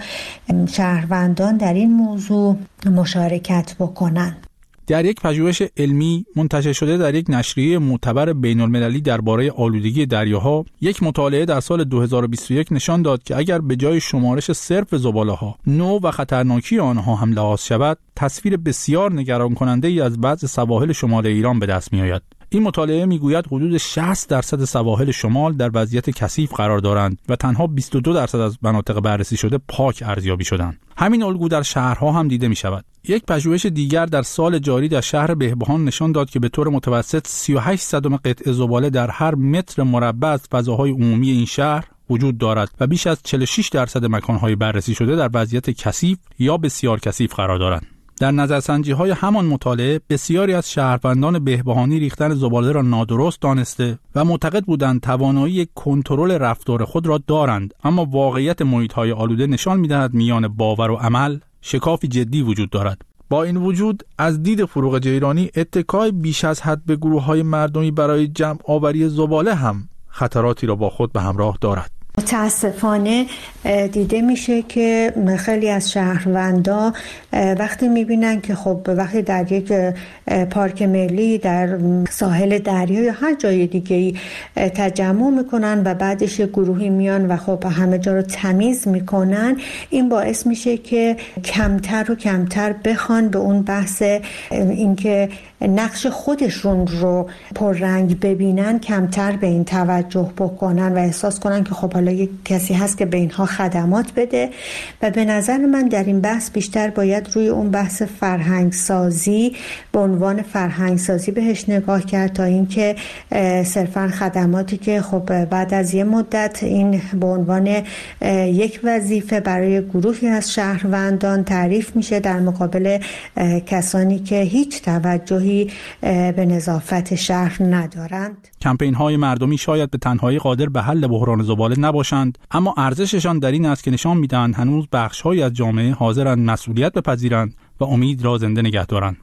شهروندان در این موضوع مشارکت بکنن. در یک پژوهش علمی منتشر شده در یک نشریه معتبر بین‌المللی درباره آلودگی دریاها، یک مطالعه در سال 2021 نشان داد که اگر به جای شمارش صرف زباله‌ها، نوع و خطرناکی آنها هم لحاظ شود، تصویر بسیار نگران کننده ای از بعض سواحل شمال ایران به دست می‌آید. این مطالعه میگوید حدود 60% سواحل شمال در وضعیت کثیف قرار دارند و تنها 22% از مناطق بررسی شده پاک ارزیابی شدند. همین الگو در شهرها هم دیده می شود. یک پژوهش دیگر در سال جاری در شهر بهبهان نشان داد که به طور متوسط 38 صدم قطعه زباله در هر متر مربع از فضاهای عمومی این شهر وجود دارد و بیش از 46% مکانهای بررسی شده در وضعیت کثیف یا بسیار کثیف قرار دارند. در نظرسنجی‌های همان مطالعه بسیاری از شهروندان بهبهانی ریختن زباله را نادرست دانسته و معتقد بودند توانایی کنترل رفتار خود را دارند، اما واقعیت محیط‌های آلوده نشان می‌دهد میان باور و عمل شکافی جدی وجود دارد. با این وجود از دید فروغ جیرانی اتکای بیش از حد به گروه‌های مردمی برای جمع آوری زباله هم خطراتی را با خود به همراه دارد. متاسفانه دیده میشه که خیلی از شهروندا وقتی میبینن که خب وقتی در یک پارک ملی در ساحل دریا یا هر جای دیگه‌ای تجمع میکنن و بعدش یک گروهی میان و خب همه جا رو تمیز میکنن، این باعث میشه که کمتر و کمتر بخوان به اون بحث اینکه نقش خودشون رو پررنگ ببینن، کمتر به این توجه بکنن و احساس کنن که خب حالا یک کسی هست که به اینها خدمات بده. و به نظر من در این بحث بیشتر باید روی اون بحث فرهنگ سازی به عنوان فرهنگ سازی بهش نگاه کرد تا اینکه صرفا خدماتی که خب بعد از یه مدت این به عنوان یک وظیفه برای گروهی از شهروندان تعریف میشه در مقابل کسانی که هیچ توجهی به نظافت شهر ندارند. کمپین‌های مردمی شاید به تنهایی قادر به حل بحران زباله نباشند، اما ارزششان در این است که نشان می‌دهند هنوز بخش‌هایی از جامعه حاضرند مسئولیت بپذیرند و امید را زنده نگه دارند.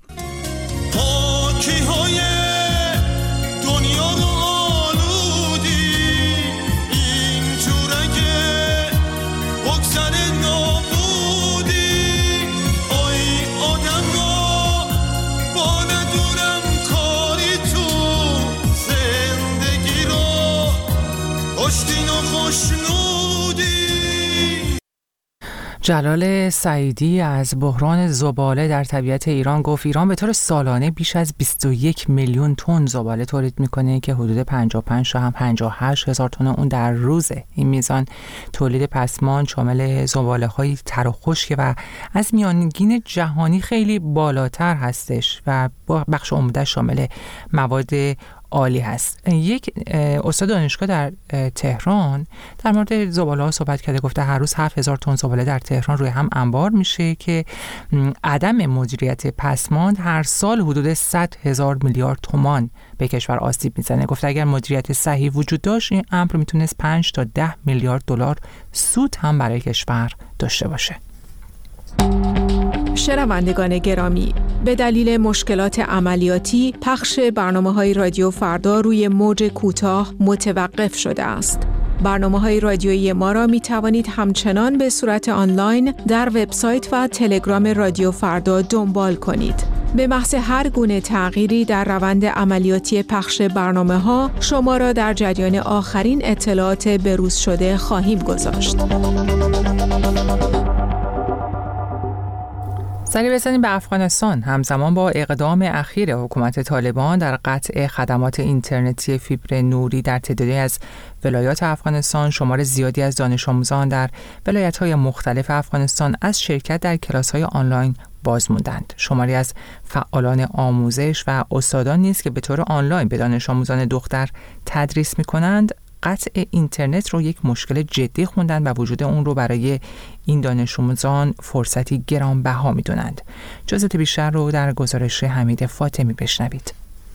جلال سعیدی از بحران زباله در طبیعت ایران گفت ایران به طور سالانه بیش از 21 میلیون تن زباله تولید میکنه که حدود 55 تا هم 58 هزار تن اون در روزه. این میزان تولید پسماند شامل زباله های تر و خشک و از میانگین جهانی خیلی بالاتر هستش و بخش عمده شامل مواد عالی هست. یک استاد دانشگاه در تهران در مورد زباله ها صحبت کرده، گفته هر روز 7000 تن زباله در تهران روی هم انبار میشه که عدم مدیریت پسماند هر سال حدود 100,000 میلیارد تومان به کشور آسیب میزنه. گفته اگر مدیریت صحیح وجود داشت این امر میتونست 5 تا 10 میلیارد دلار سود هم برای کشور داشته باشه. شنوندگان گرامی، به دلیل مشکلات عملیاتی پخش برنامه‌های رادیو فردا روی موج کوتاه متوقف شده است. برنامه‌های رادیویی ما را می توانید همچنان به صورت آنلاین در وبسایت و تلگرام رادیو فردا دنبال کنید. به محض هر گونه تغییری در روند عملیاتی پخش برنامه‌ها شما را در جریان آخرین اطلاعات بروز شده خواهیم گذاشت. سری بزنیم به افغانستان. همزمان با اقدام اخیر حکومت طالبان در قطع خدمات اینترنتی فیبر نوری در تعدادی از ولایات افغانستان، شمار زیادی از دانش آموزان در ولایت‌های مختلف افغانستان از شرکت در کلاس‌های آنلاین باز موندند. شماری از فعالان آموزش و استادان نیز که به طور آنلاین به دانش آموزان دختر تدریس می‌کنند، قطع اینترنت رو یک مشکل جدی خوندن و وجود اون رو برای این دانش آموزان فرصتی گرانبها می‌دونند. جزئیات بیشتر رو در گزارش حمید فاطمی بشنوید.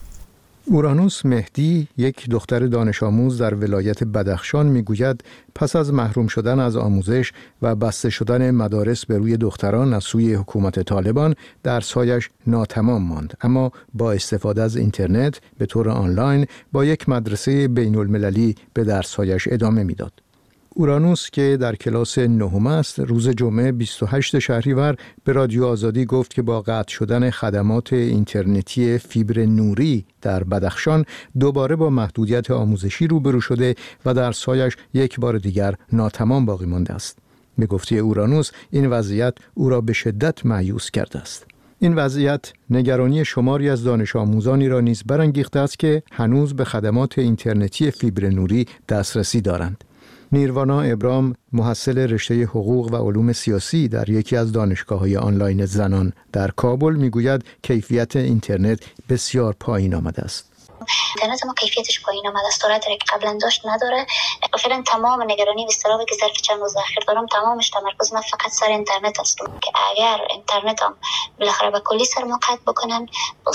اورانوس مهدی، یک دختر دانش آموز در ولایت بدخشان، میگوید پس از محروم شدن از آموزش و بسته شدن مدارس به روی دختران از سوی حکومت طالبان، درس‌هایش ناتمام ماند، اما با استفاده از اینترنت به طور آنلاین با یک مدرسه بین‌المللی به درس‌هایش ادامه میداد. اورانوس که در کلاس نهم است، روز جمعه 28 شهریور به رادیو آزادی گفت که با قطع شدن خدمات اینترنتی فیبر نوری در بدخشان دوباره با محدودیت آموزشی روبرو شده و درس‌هایش یک بار دیگر ناتمام باقی مانده است. به گفته اورانوس، این وضعیت او را به شدت مایوس کرده است. این وضعیت نگرانی شماری از دانش آموزانی را نیز برانگیخته است که هنوز به خدمات اینترنتی فیبر نوری دسترسی دارند. نیروانا ابرام، محصل رشته حقوق و علوم سیاسی در یکی از دانشگاه‌های آنلاین زنان در کابل، میگوید کیفیت اینترنت بسیار پایین آمده است. اینترنت ما کیفیتش پایین آمده است، سرعتی که قبلا داشت نداره. فعلا تمام نگرانی و اضطرابی که ظرف چند روز اخیر دارم تمامش تمرکز من فقط سر اینترنت است که اگر اینترنتم بالاخره به کلی سر ما قطع بکنن،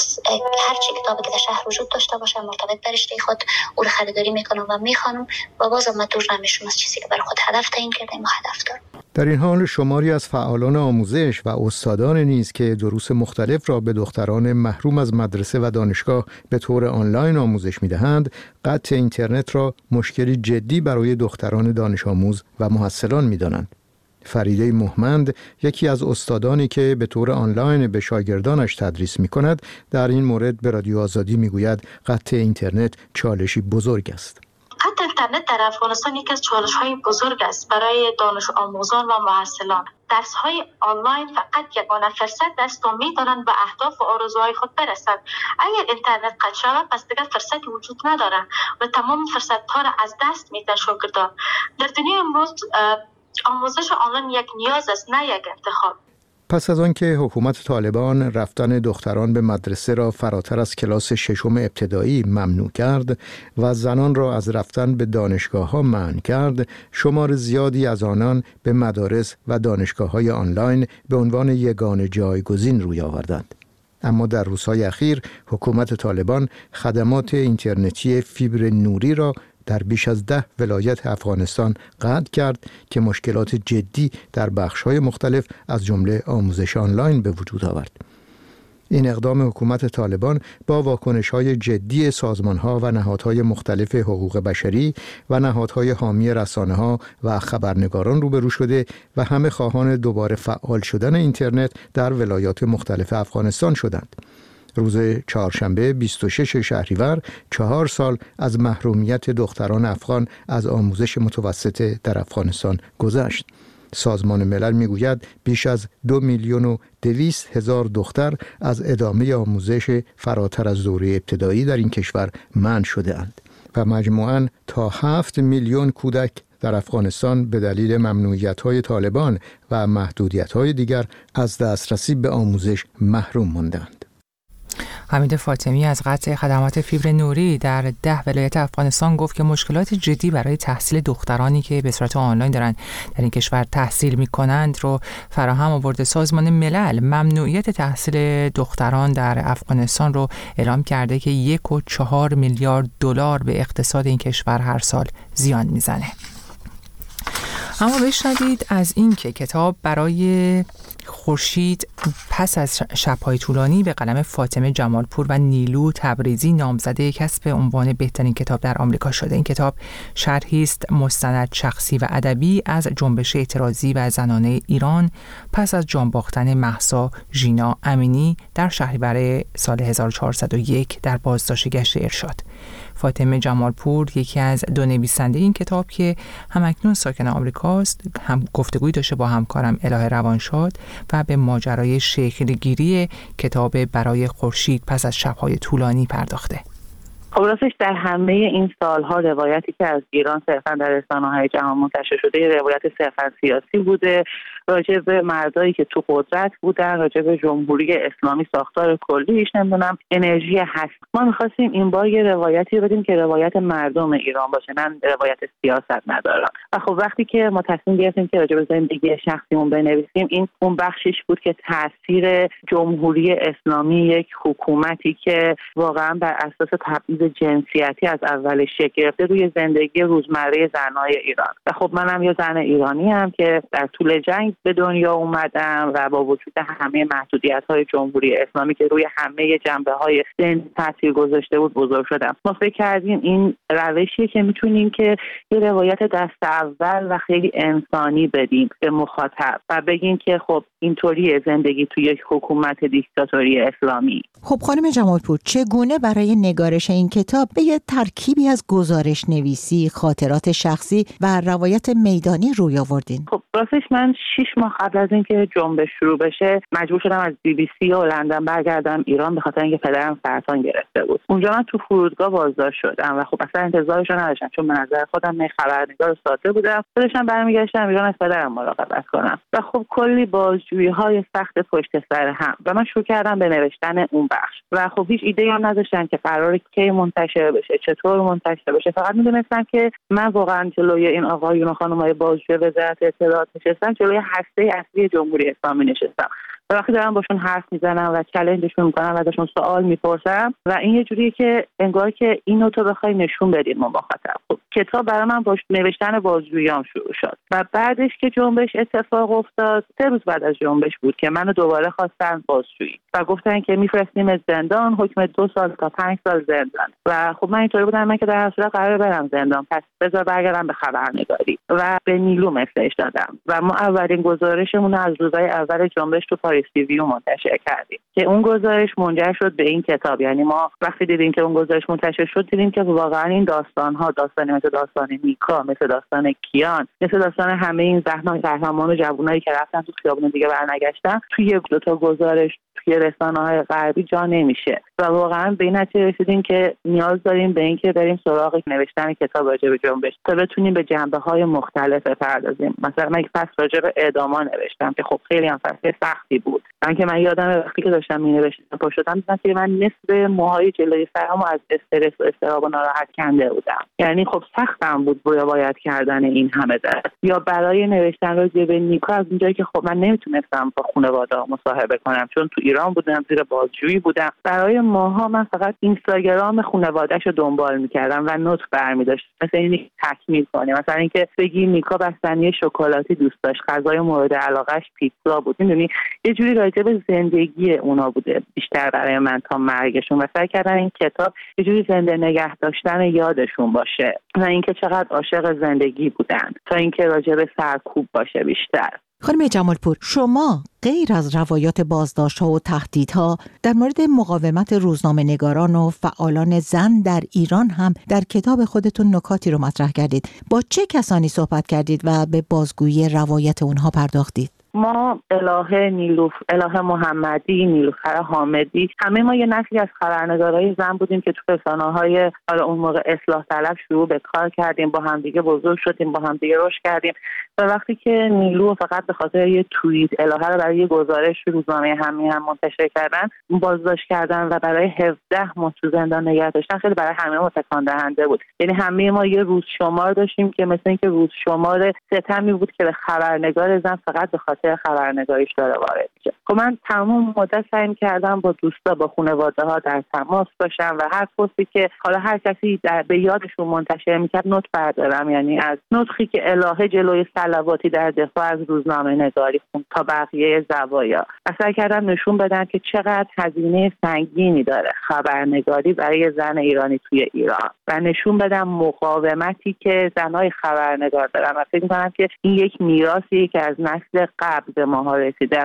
هر چی کتابی که در شهر وجود داشته باشه مرتبط به رشته خود او رو خریداری میکنم و میخوانم و بازم من دور نمیشم از چیزی که برای خود هدف تعیین کردم و هدف دارم. در این حال شماری از فعالان آموزش و استادان نیز که دروس مختلف را به دختران محروم از مدرسه و دانشگاه به طور آنلاین آموزش می‌دهند، قطع اینترنت را مشکلی جدی برای دختران دانش آموز و محصلان می‌دانند. فریده مهمند، یکی از استادانی که به طور آنلاین به شاگردانش تدریس می‌کند، در این مورد به رادیو آزادی می‌گوید قطع اینترنت چالشی بزرگ است. قطع اینترنت در افغانستان یکی از چالش‌های بزرگ است برای دانش آموزان و محصلان. درس‌های آنلاین فقط یگانه فرصت است تا می‌توانند به اهداف و آرزوهای خود برسند. اگر اینترنت قطع شود پس دیگر فرصتی وجود ندارد و تمام فرصت‌ها را از دست می‌دهند شاگردان. در دنیای امروز آموزش آنلاین یک نیاز است، نه یک انتخاب. پس از آنکه حکومت طالبان رفتن دختران به مدرسه را فراتر از کلاس ششم ابتدایی ممنوع کرد و زنان را از رفتن به دانشگاه‌ها منع کرد، شمار زیادی از آنان به مدارس و دانشگاه‌های آنلاین به عنوان یگانه جایگزین روی آوردند. اما در روزهای اخیر حکومت طالبان خدمات اینترنتی فیبر نوری را در بیش از 10 ولایت افغانستان قطع کرد که مشکلات جدی در بخش‌های مختلف از جمله آموزش آنلاین به وجود آورد. این اقدام حکومت طالبان با واکنش‌های جدی سازمان‌ها و نهادهای مختلف حقوق بشری و نهادهای حامی رسانه‌ها و خبرنگاران روبرو شده و همه خواهان دوباره فعال شدن اینترنت در ولایات مختلف افغانستان شدند. روز چهارشنبه 26 شهریور 4 سال از محرومیت دختران افغان از آموزش متوسطه در افغانستان گذشت. سازمان ملل میگوید بیش از 2,200,000 دختر از ادامه آموزش فراتر از دوره ابتدایی در این کشور منع شده اند و مجموعاً تا 7 میلیون کودک در افغانستان به دلیل ممنوعیت‌های طالبان و محدودیت‌های دیگر از دسترسی به آموزش محروم ماندند. حمید فاطمی از قطع خدمات فیبر نوری در 10 ولایت افغانستان گفت که مشکلات جدی برای تحصیل دخترانی که به صورت آنلاین دارن در این کشور تحصیل می‌کنند رو فراهم آورده. سازمان ملل ممنوعیت تحصیل دختران در افغانستان رو اعلام کرده که 1.4 میلیارد دلار به اقتصاد این کشور هر سال زیان میزنه. اما بشنوید از این که کتاب برای خورشید پس از شب‌های طولانی به قلم فاطمه جمالپور و نیلو تبریزی نامزده کسب عنوان بهترین کتاب در آمریکا شده. این کتاب شرحی است مستند شخصی و ادبی از جنبش اعتراضی و زنانه ایران پس از جان باختن مهسا ژینا امینی در شهریور سال 1401 در بازداشت گشت ارشاد. فاطمه جمالپور یکی از دو نویسنده این کتاب که همکنون ساکن آمریکاست، هم گفتگوی داشته با همکارم الهه روانشاد و به ماجرای شکلگیری کتاب برای خورشید پس از شب‌های طولانی پرداخته. خب راستش در همه این سالها روایتی که از ایران صرفا در رسانه‌های جهان منتشر شده روایت صرفا سیاسی بوده، راجع به مردایی که تو قدرت بودن، راجع به جمهوری اسلامی ساختار کلیش، نمیدونم انرژی هست. ما می‌خواستیم این بار یه روایتی بدیم که روایت مردم ایران باشه، نه روایت سیاست ندارم. و خب وقتی که ما تصمیم گرفتیم که راجع به زندگی شخصیمون بنویسیم، این اون بخشش بود که تاثیر جمهوری اسلامی، یک حکومتی که واقعا بر اساس تبعیض جنسیتی از اول شکل گرفته روی زندگی روزمره زنای ایران. و خب منم یه زن ایرانی ام که در طول جنگ به دنیا اومدم و با وجود همه محدودیت‌های جمهوری اسلامی که روی همه جنبه‌های زندگی تاثیر گذاشته بود بزرگ شدم. ما فکر کردیم این روشیه که میتونیم که یه روایت دست اول و خیلی انسانی بدیم به مخاطب و بگیم که خب اینطوریه زندگی توی یک حکومت دیکتاتوری اسلامی. خب خانم جمالپور، چگونه برای نگارش این کتاب به یه ترکیبی از گزارش نویسی، خاطرات شخصی و روایت میدانی روی آوردین؟ خب راستش من 6 ماه قبل از اینکه جنبش شروع بشه مجبور شدم از BBC و لندن برگردم ایران به خاطر اینکه پدرم سرطان گرفته بود. اونجا من تو فرودگاه بازداشت شدم و خب اصلا انتظارش رو نداشتم، چون به نظر خودم خبرنگار ساده بودم. خودشم برمیگشتم ایران از پدرم مراقبت کنم و خب کلی بازجویی‌های سخت پشت سر هم و من شروع کردم به نوشتن اون بخش و خب هیچ ایده‌ای هم نداشتم که قراره کی منتشر بشه، چطور منتشر بشه. فقط می‌دونستم که من واقعا جلوی این آقایون و خانم‌های بازجوی وزارت اطلاعات نشستم، جلوی هسته اصلی جمهوری اسلامی نشستم و وقتی دارم باشون حرف میزنم و چالنجشون میکنم و ازشون سوال میپرسم و این یه جوریه که انگار که اینو تو بخوای نشون بدید ما مخاطب. خب کتاب برای من با نوشتن بازجوییام شروع شد و بعدش که جنبش اتفاق افتاد 3 روز بعد از جنبش بود که منو دوباره خواستن بازجویی و گفتن که میفرستیم زندان، حکم 2 سال تا 5 سال زندان. و خب من اینطوری بودم من که در اصل قرار برم زندان، پس بذار برگردم به خبرنگاری و به نیلو مسیج دادم و ما اولین گزارشمون از روزهای اول جنبش تو پاریس تیوی منتشر کردیم که اون گزارش منجر شد به این کتاب. یعنی ما وقتی دیدیم که اون گزارش منتشر شد دیدیم که واقعا این داستان‌ها، داستانی مثل داستان نیکا، مثل داستان کیان، مثل داستان همه این قهرمان و جوانایی که رفتن تو خیابون دیگه برنگشتن، توی 1-2 تا گزارش توی رسانه‌های غربی جا نمیشه و واقعا به این نتیجه رسیدیم که نیاز داریم به اینکه بریم سراغ نوشتن کتاب راجع به جنبش تا بتونیم به جنبه‌های مختلف بپردازیم. مثلا من یک فصل راجع به اعدام‌ها نوشتم که خب خیلی هم فصل سختی بود. من یادم وقتی که داشتم می‌نوشتم پا شدم دیدم که من نصف موهای جلوی سرمو از استرس و اضطراب و ناراحت کنده بودم. یعنی خب سختم بود روایت کردن این همه درس. یا برای نوشتن راجع به نیکا از اونجایی که خب من نمیتونستم با خانواده‌ها مصاحبه کنم چون تو ایران بودم، زیر بازجویی بودم، برای ماها من فقط اینستاگرام خانواده‌اش رو دنبال می‌کردم و نوت برمی‌داشت مثلا اینکه تکمیل کنه، مثلا اینکه بگی نیکا بستنی شکلاتی دوست داشت، غذای مورد علاقه‌اش پیتزا بود. می‌دونی یه جوری راجع به زندگی اونا بوده بیشتر برای من تا مرگشون و سعی کردم این کتاب یه جوری زنده نگه داشتن یادشون باشه و اینکه چقدر عاشق زندگی بودن تا اینکه راجع به سرکوب باشه بیشتر. خانم جمالپور، شما غیر از روایات بازداشت‌ها و تهدیدها در مورد مقاومت روزنامه‌نگاران و فعالان زن در ایران هم در کتاب خودتون نکاتی رو مطرح کردید. با چه کسانی صحبت کردید و به بازگویی روایت اونها پرداختید؟ ما الهه محمدی، نیلوفر حامدی، همه ما یه نسلی از خبرنگارای زن بودیم که تو رسانه‌های حالا اون موقع اصلاح طلب شروع به کار کردیم، با هم دیگه بزرگ شدیم، با هم دیگه رشد کردیم و وقتی که نیلو فقط به خاطر یه توییت الهه رو برای یه گزارش روزنامه هم منتشر کردن بازداشت کردن و برای 17 ماه تو زندان نگه داشتن، خیلی برای همه ما تکان دهنده بود. یعنی همه ما یه روز شمار داشتیم که مثل اینکه روز شمار ستمی بود که به خبرنگار زن فقط به خاطر خبرنگاریش داره وارد میشه. خب من تمام مدت سعی کردم با دوستا، با خانواده‌ها در تماس باشم و هر پستی که حالا هر کسی به یادشون منتشر میکرد نوت بردارم. یعنی از نطقی که الهه جلوی صلواتی در دفاع از روزنامه نگاری خوند تا بقیه زوایا، سعی کردم نشون بدم که چقدر هزینه سنگینی داره خبرنگاری برای زن ایرانی توی ایران و نشون بدم مقاومتی که زنای خبرنگار دارن و فکر می‌کنم که این یک میراثیه که از نسل قبل به ما رسیده، از همکاران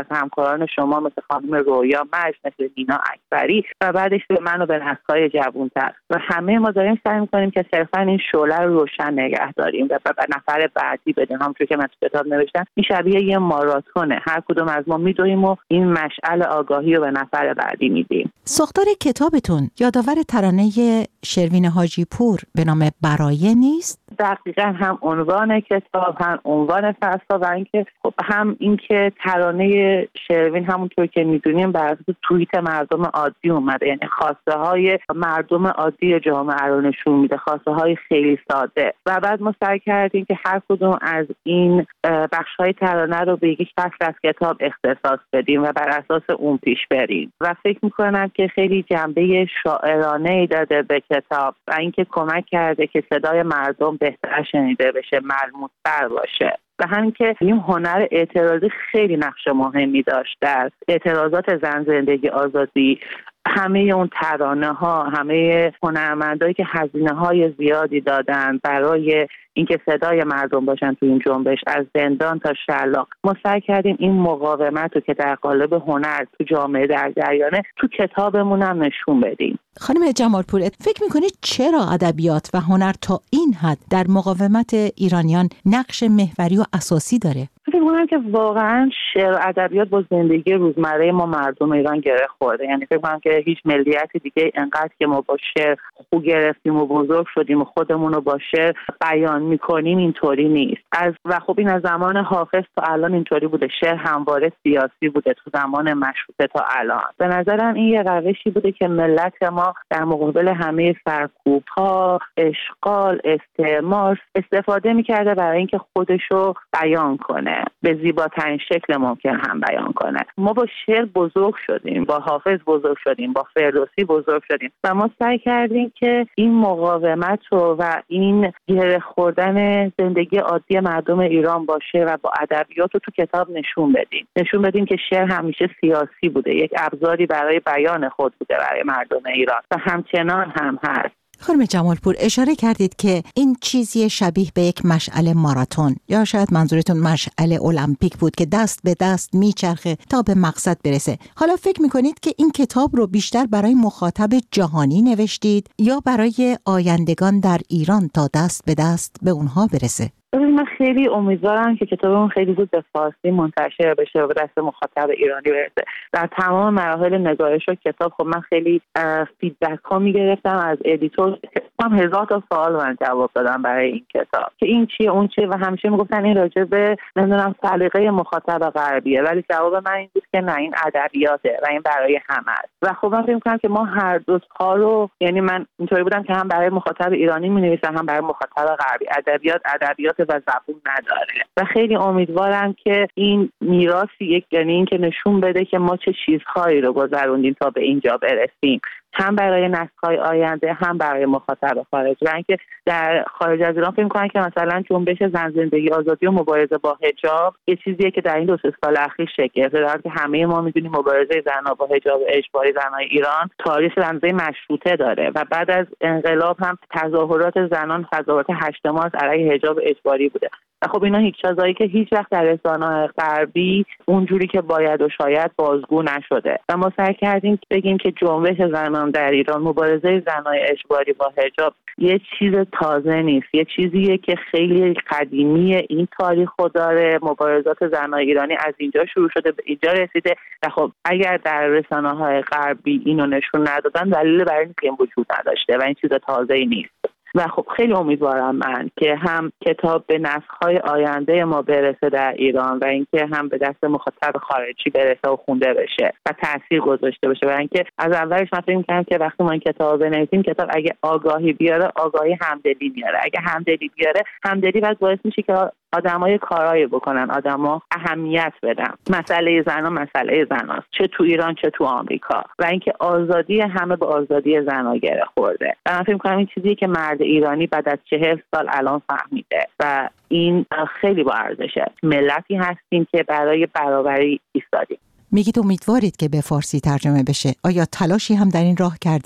همکاران شما مثل خانم رویا مجد، مثل دینا اکبری و بعدش به من و به نسل‌های جوان‌تر و همه ما داریم سعی می‌کنیم که صرفاً این شعله رو روشن نگه داریم و به نفر بعدی بدیم. همونطور که من تو کتاب نوشتم این شبیه یه ماراتونه، هر کدوم از ما می‌دویم و این مشعل آگاهی رو به نفر بعدی میدیم. ساختار کتابتون یادآور ترانه شروین حاجی پور به نام برایه نیست؟ دقیقاً هم عنوان کتاب، هم عنوان فصل و اینکه خب هم اینکه ترانه شروین همونطور که میدونیم بر اساس توییت مردم عادی اومده، یعنی خواسته های مردم عادی جامعه رو نشون میده، خواسته های خیلی ساده و بعد ما سعی کردیم که هر کدوم از این بخش های ترانه رو به یک فصل از کتاب اختصاص بدیم و بر اساس اون پیش بریم و فکر میکنم که خیلی جنبه شاعرانه‌ای داده به کتاب و اینکه کمک کرده که صدای مردم بهتر شنیده بشه، ملموس‌تر باشه. و همین که این هنر اعتراضی خیلی نقش مهمی داشت در اعتراضات زن زندگی آزادی. همه اون ترانه ها، همه هنرمندایی که هزینه های زیادی دادن برای اینکه صدای مردم باشن تو این جنبش، از زندان تا شلاق، ما سعی کردیم این مقاومت رو که در قالب هنر تو جامعه در جریانه تو کتابمون هم نشون بدیم. خانم جمالپور، فکر میکنید چرا ادبیات و هنر تا این حد در مقاومت ایرانیان نقش محوری و اساسی داره؟ فکر می‌کنم که واقعا شعر و ادبیات با زندگی روزمره ما مردم ایران گره خورده. یعنی فکر می‌کنم که هیچ ملیتی دیگه انقدر که ما با شعر خو گرفتیم و بزرگ شدیم و خودمون رو با شعر بیان می‌کنیم اینطوری نیست. و خب این از زمان حافظ تا الان اینطوری بوده. شعر همواره سیاسی بوده تو زمان مشروطه تا الان. به نظرم این یه روشی بوده که ملت ما در مقابل همه سرکوب‌ها، اشغال، استعمار استفاده می‌کرده برای اینکه خودشو بیان کنه، به زیباترین شکل ممکن هم بیان کنه. ما با شعر بزرگ شدیم، با حافظ بزرگ شدیم، با فردوسی بزرگ شدیم و ما سعی کردیم که این مقاومت رو و این گره خوردن زندگی عادی مردم ایران با شعر و با ادبیات رو تو کتاب نشون بدیم که شعر همیشه سیاسی بوده، یک ابزاری برای بیان خود بوده برای مردم ایران و همچنان هم هست. خانم جمالپور، اشاره کردید که این چیزی شبیه به یک مشعل ماراتون یا شاید منظورتون مشعل المپیک بود که دست به دست میچرخه تا به مقصد برسه. حالا فکر میکنید که این کتاب رو بیشتر برای مخاطب جهانی نوشتید یا برای آیندگان در ایران تا دست به دست به اونها برسه؟ من خیلی امیدوارم که کتابمون خیلی زود به فارسی منتشر بشه و به دست مخاطب ایرانی برسه. در تمام مراحل نگارش و کتاب خب من خیلی فیدبک ها میگرفتم از ادیتور، هم 1000 تا سوال من جواب دادم برای این کتاب که این چیه اون چیه و همیشه میگفتن این راجع به نمیدونم سلیقه مخاطب غربیه، ولی جواب من این بود که نه، این ادبیاته و این برای همه است. و خب من فکر می‌کنم که ما هر دو تا رو، یعنی من اینطوری بودم که هم برای مخاطب ایرانی می‌نویسم هم برای مخاطب غربی. ادبیات و زبون نداره و خیلی امیدوارم که این میراثی یعنی این که نشون بده که ما چه چیزهایی رو گذروندیم تا به اینجا برسیم، هم برای نسل‌های آینده هم برای مخاطب خارج. و اینکه در خارج از ایران فکر می‌کنن که مثلا جنبش زن زندگی آزادی و مبارزه با حجاب یه چیزیه که در این 2-3 سال اخیر شکل گرفته، در حالی که همه ما می‌دونیم مبارزه زن‌ها با حجاب اجباری زن‌های ایران تاریخ رمزی مشروطه داره و بعد از انقلاب هم تظاهرات زنان، تظاهرات 8 مارس علیه حجاب اجباری بوده. و خب اینا هیچ چیزایی که هیچ وقت در رسانه‌های غربی اونجوری که باید و شاید بازگو نشده و ما سعی کردیم بگیم که جنبش زنان در ایران، مبارزه زنای اجباری با حجاب یه چیز تازه نیست، یه چیزیه که خیلی قدیمیه، این تاریخو داره. مبارزات زنای ایرانی از اینجا شروع شده به اینجا رسیده و خب اگر در رسانه‌های غربی اینو نشون ندادن دلیل برای اینکه وجود نداشته و این چیز تازه‌ای نیست. و خب خیلی امیدوارم من که هم کتاب به نسل‌های آینده ما برسه در ایران و اینکه هم به دست مخاطب خارجی برسه و خونده بشه و تاثیر گذاشته باشه. و اینکه از اولش من فکر می‌کردم که وقتی ما این کتاب بنویسیم، کتاب اگه آگاهی بیاره، آگاهی همدلی میاره، اگه همدلی بیاره، همدلی بعد باعث میشه که آدمای کارایی بکنن، آدما اهمیت بدن. مسئله زنان مسئله زناست، چه تو ایران چه تو آمریکا. و اینکه آزادی همه به آزادی زن‌ها گره خورده. و من فکر می‌کنم این چیزیه که مرد ایرانی بعد از 40 سال الان فهمیده و این خیلی با ارزشه. ملتی هستیم که برای برابری ایستادیم. میگید امیدوارید که به فارسی ترجمه بشه. آیا تلاشی هم در این راه کردید؟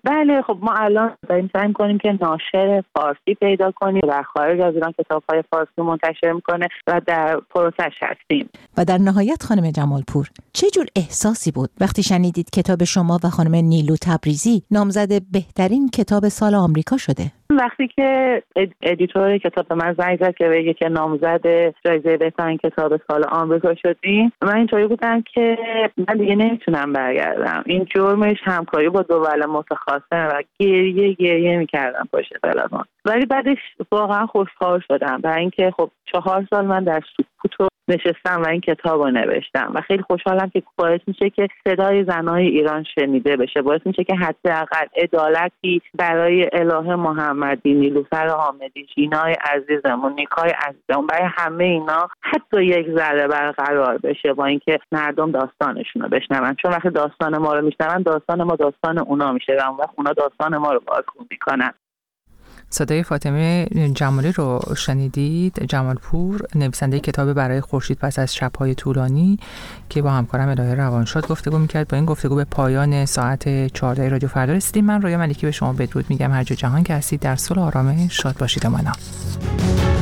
بله، خب ما الان داریم سعی می‌کنیم که ناشر فارسی پیدا کنیم و خارج از ایران کتاب‌های فارسی منتشر می‌کنه و در پروسش هستیم. و در نهایت خانم جمالپور، چه جور احساسی بود وقتی شنیدید کتاب شما و خانم نیلو تبریزی نامزد بهترین کتاب سال آمریکا شده؟ وقتی که ادیتور کتاب من زنگ زد که بگه که نامزد جایزه بهترین کتاب سال آمریکا شدیم، من اینطوری بودم که من دیگه نمیتونم برگردم. این جرمش همکاری با دول متخاصم و گریه میکردم پشت تلفن. ولی بعدش واقعا خوشحال شدم برای اینکه خب 4 سال من در سکوت نشستم و این کتاب رو نوشتم و خیلی خوشحالم که باعث میشه که صدای زنای ایران شنیده بشه، باعث میشه که حداقل عدالتی برای الهه محمدی، نیلوفر حامدی، جینای عزیزمون، نیکای عزیزمون، برای همه اینا حتی یک ذره برقرار بشه، با اینکه مردم داستانشون رو بشنون. چون وقتی داستان ما رو میشنون، داستان ما داستان اونا میشه و اون وقت اونا داستان ما رو واکوم میکنن. صدای فاطمه جمالی رو شنیدید. جمالپور نویسنده کتاب برای خورشید پس از شب‌های طولانی که با همکارم الهه روانشاد گفتگو می‌کرد. با این گفتگو به پایان ساعت 14 رادیو فردا رسیدیم. من رویا ملیکی به شما بدرود میگم. هر جا جهان که هستید در صلح و آرامش شاد باشید. امنا.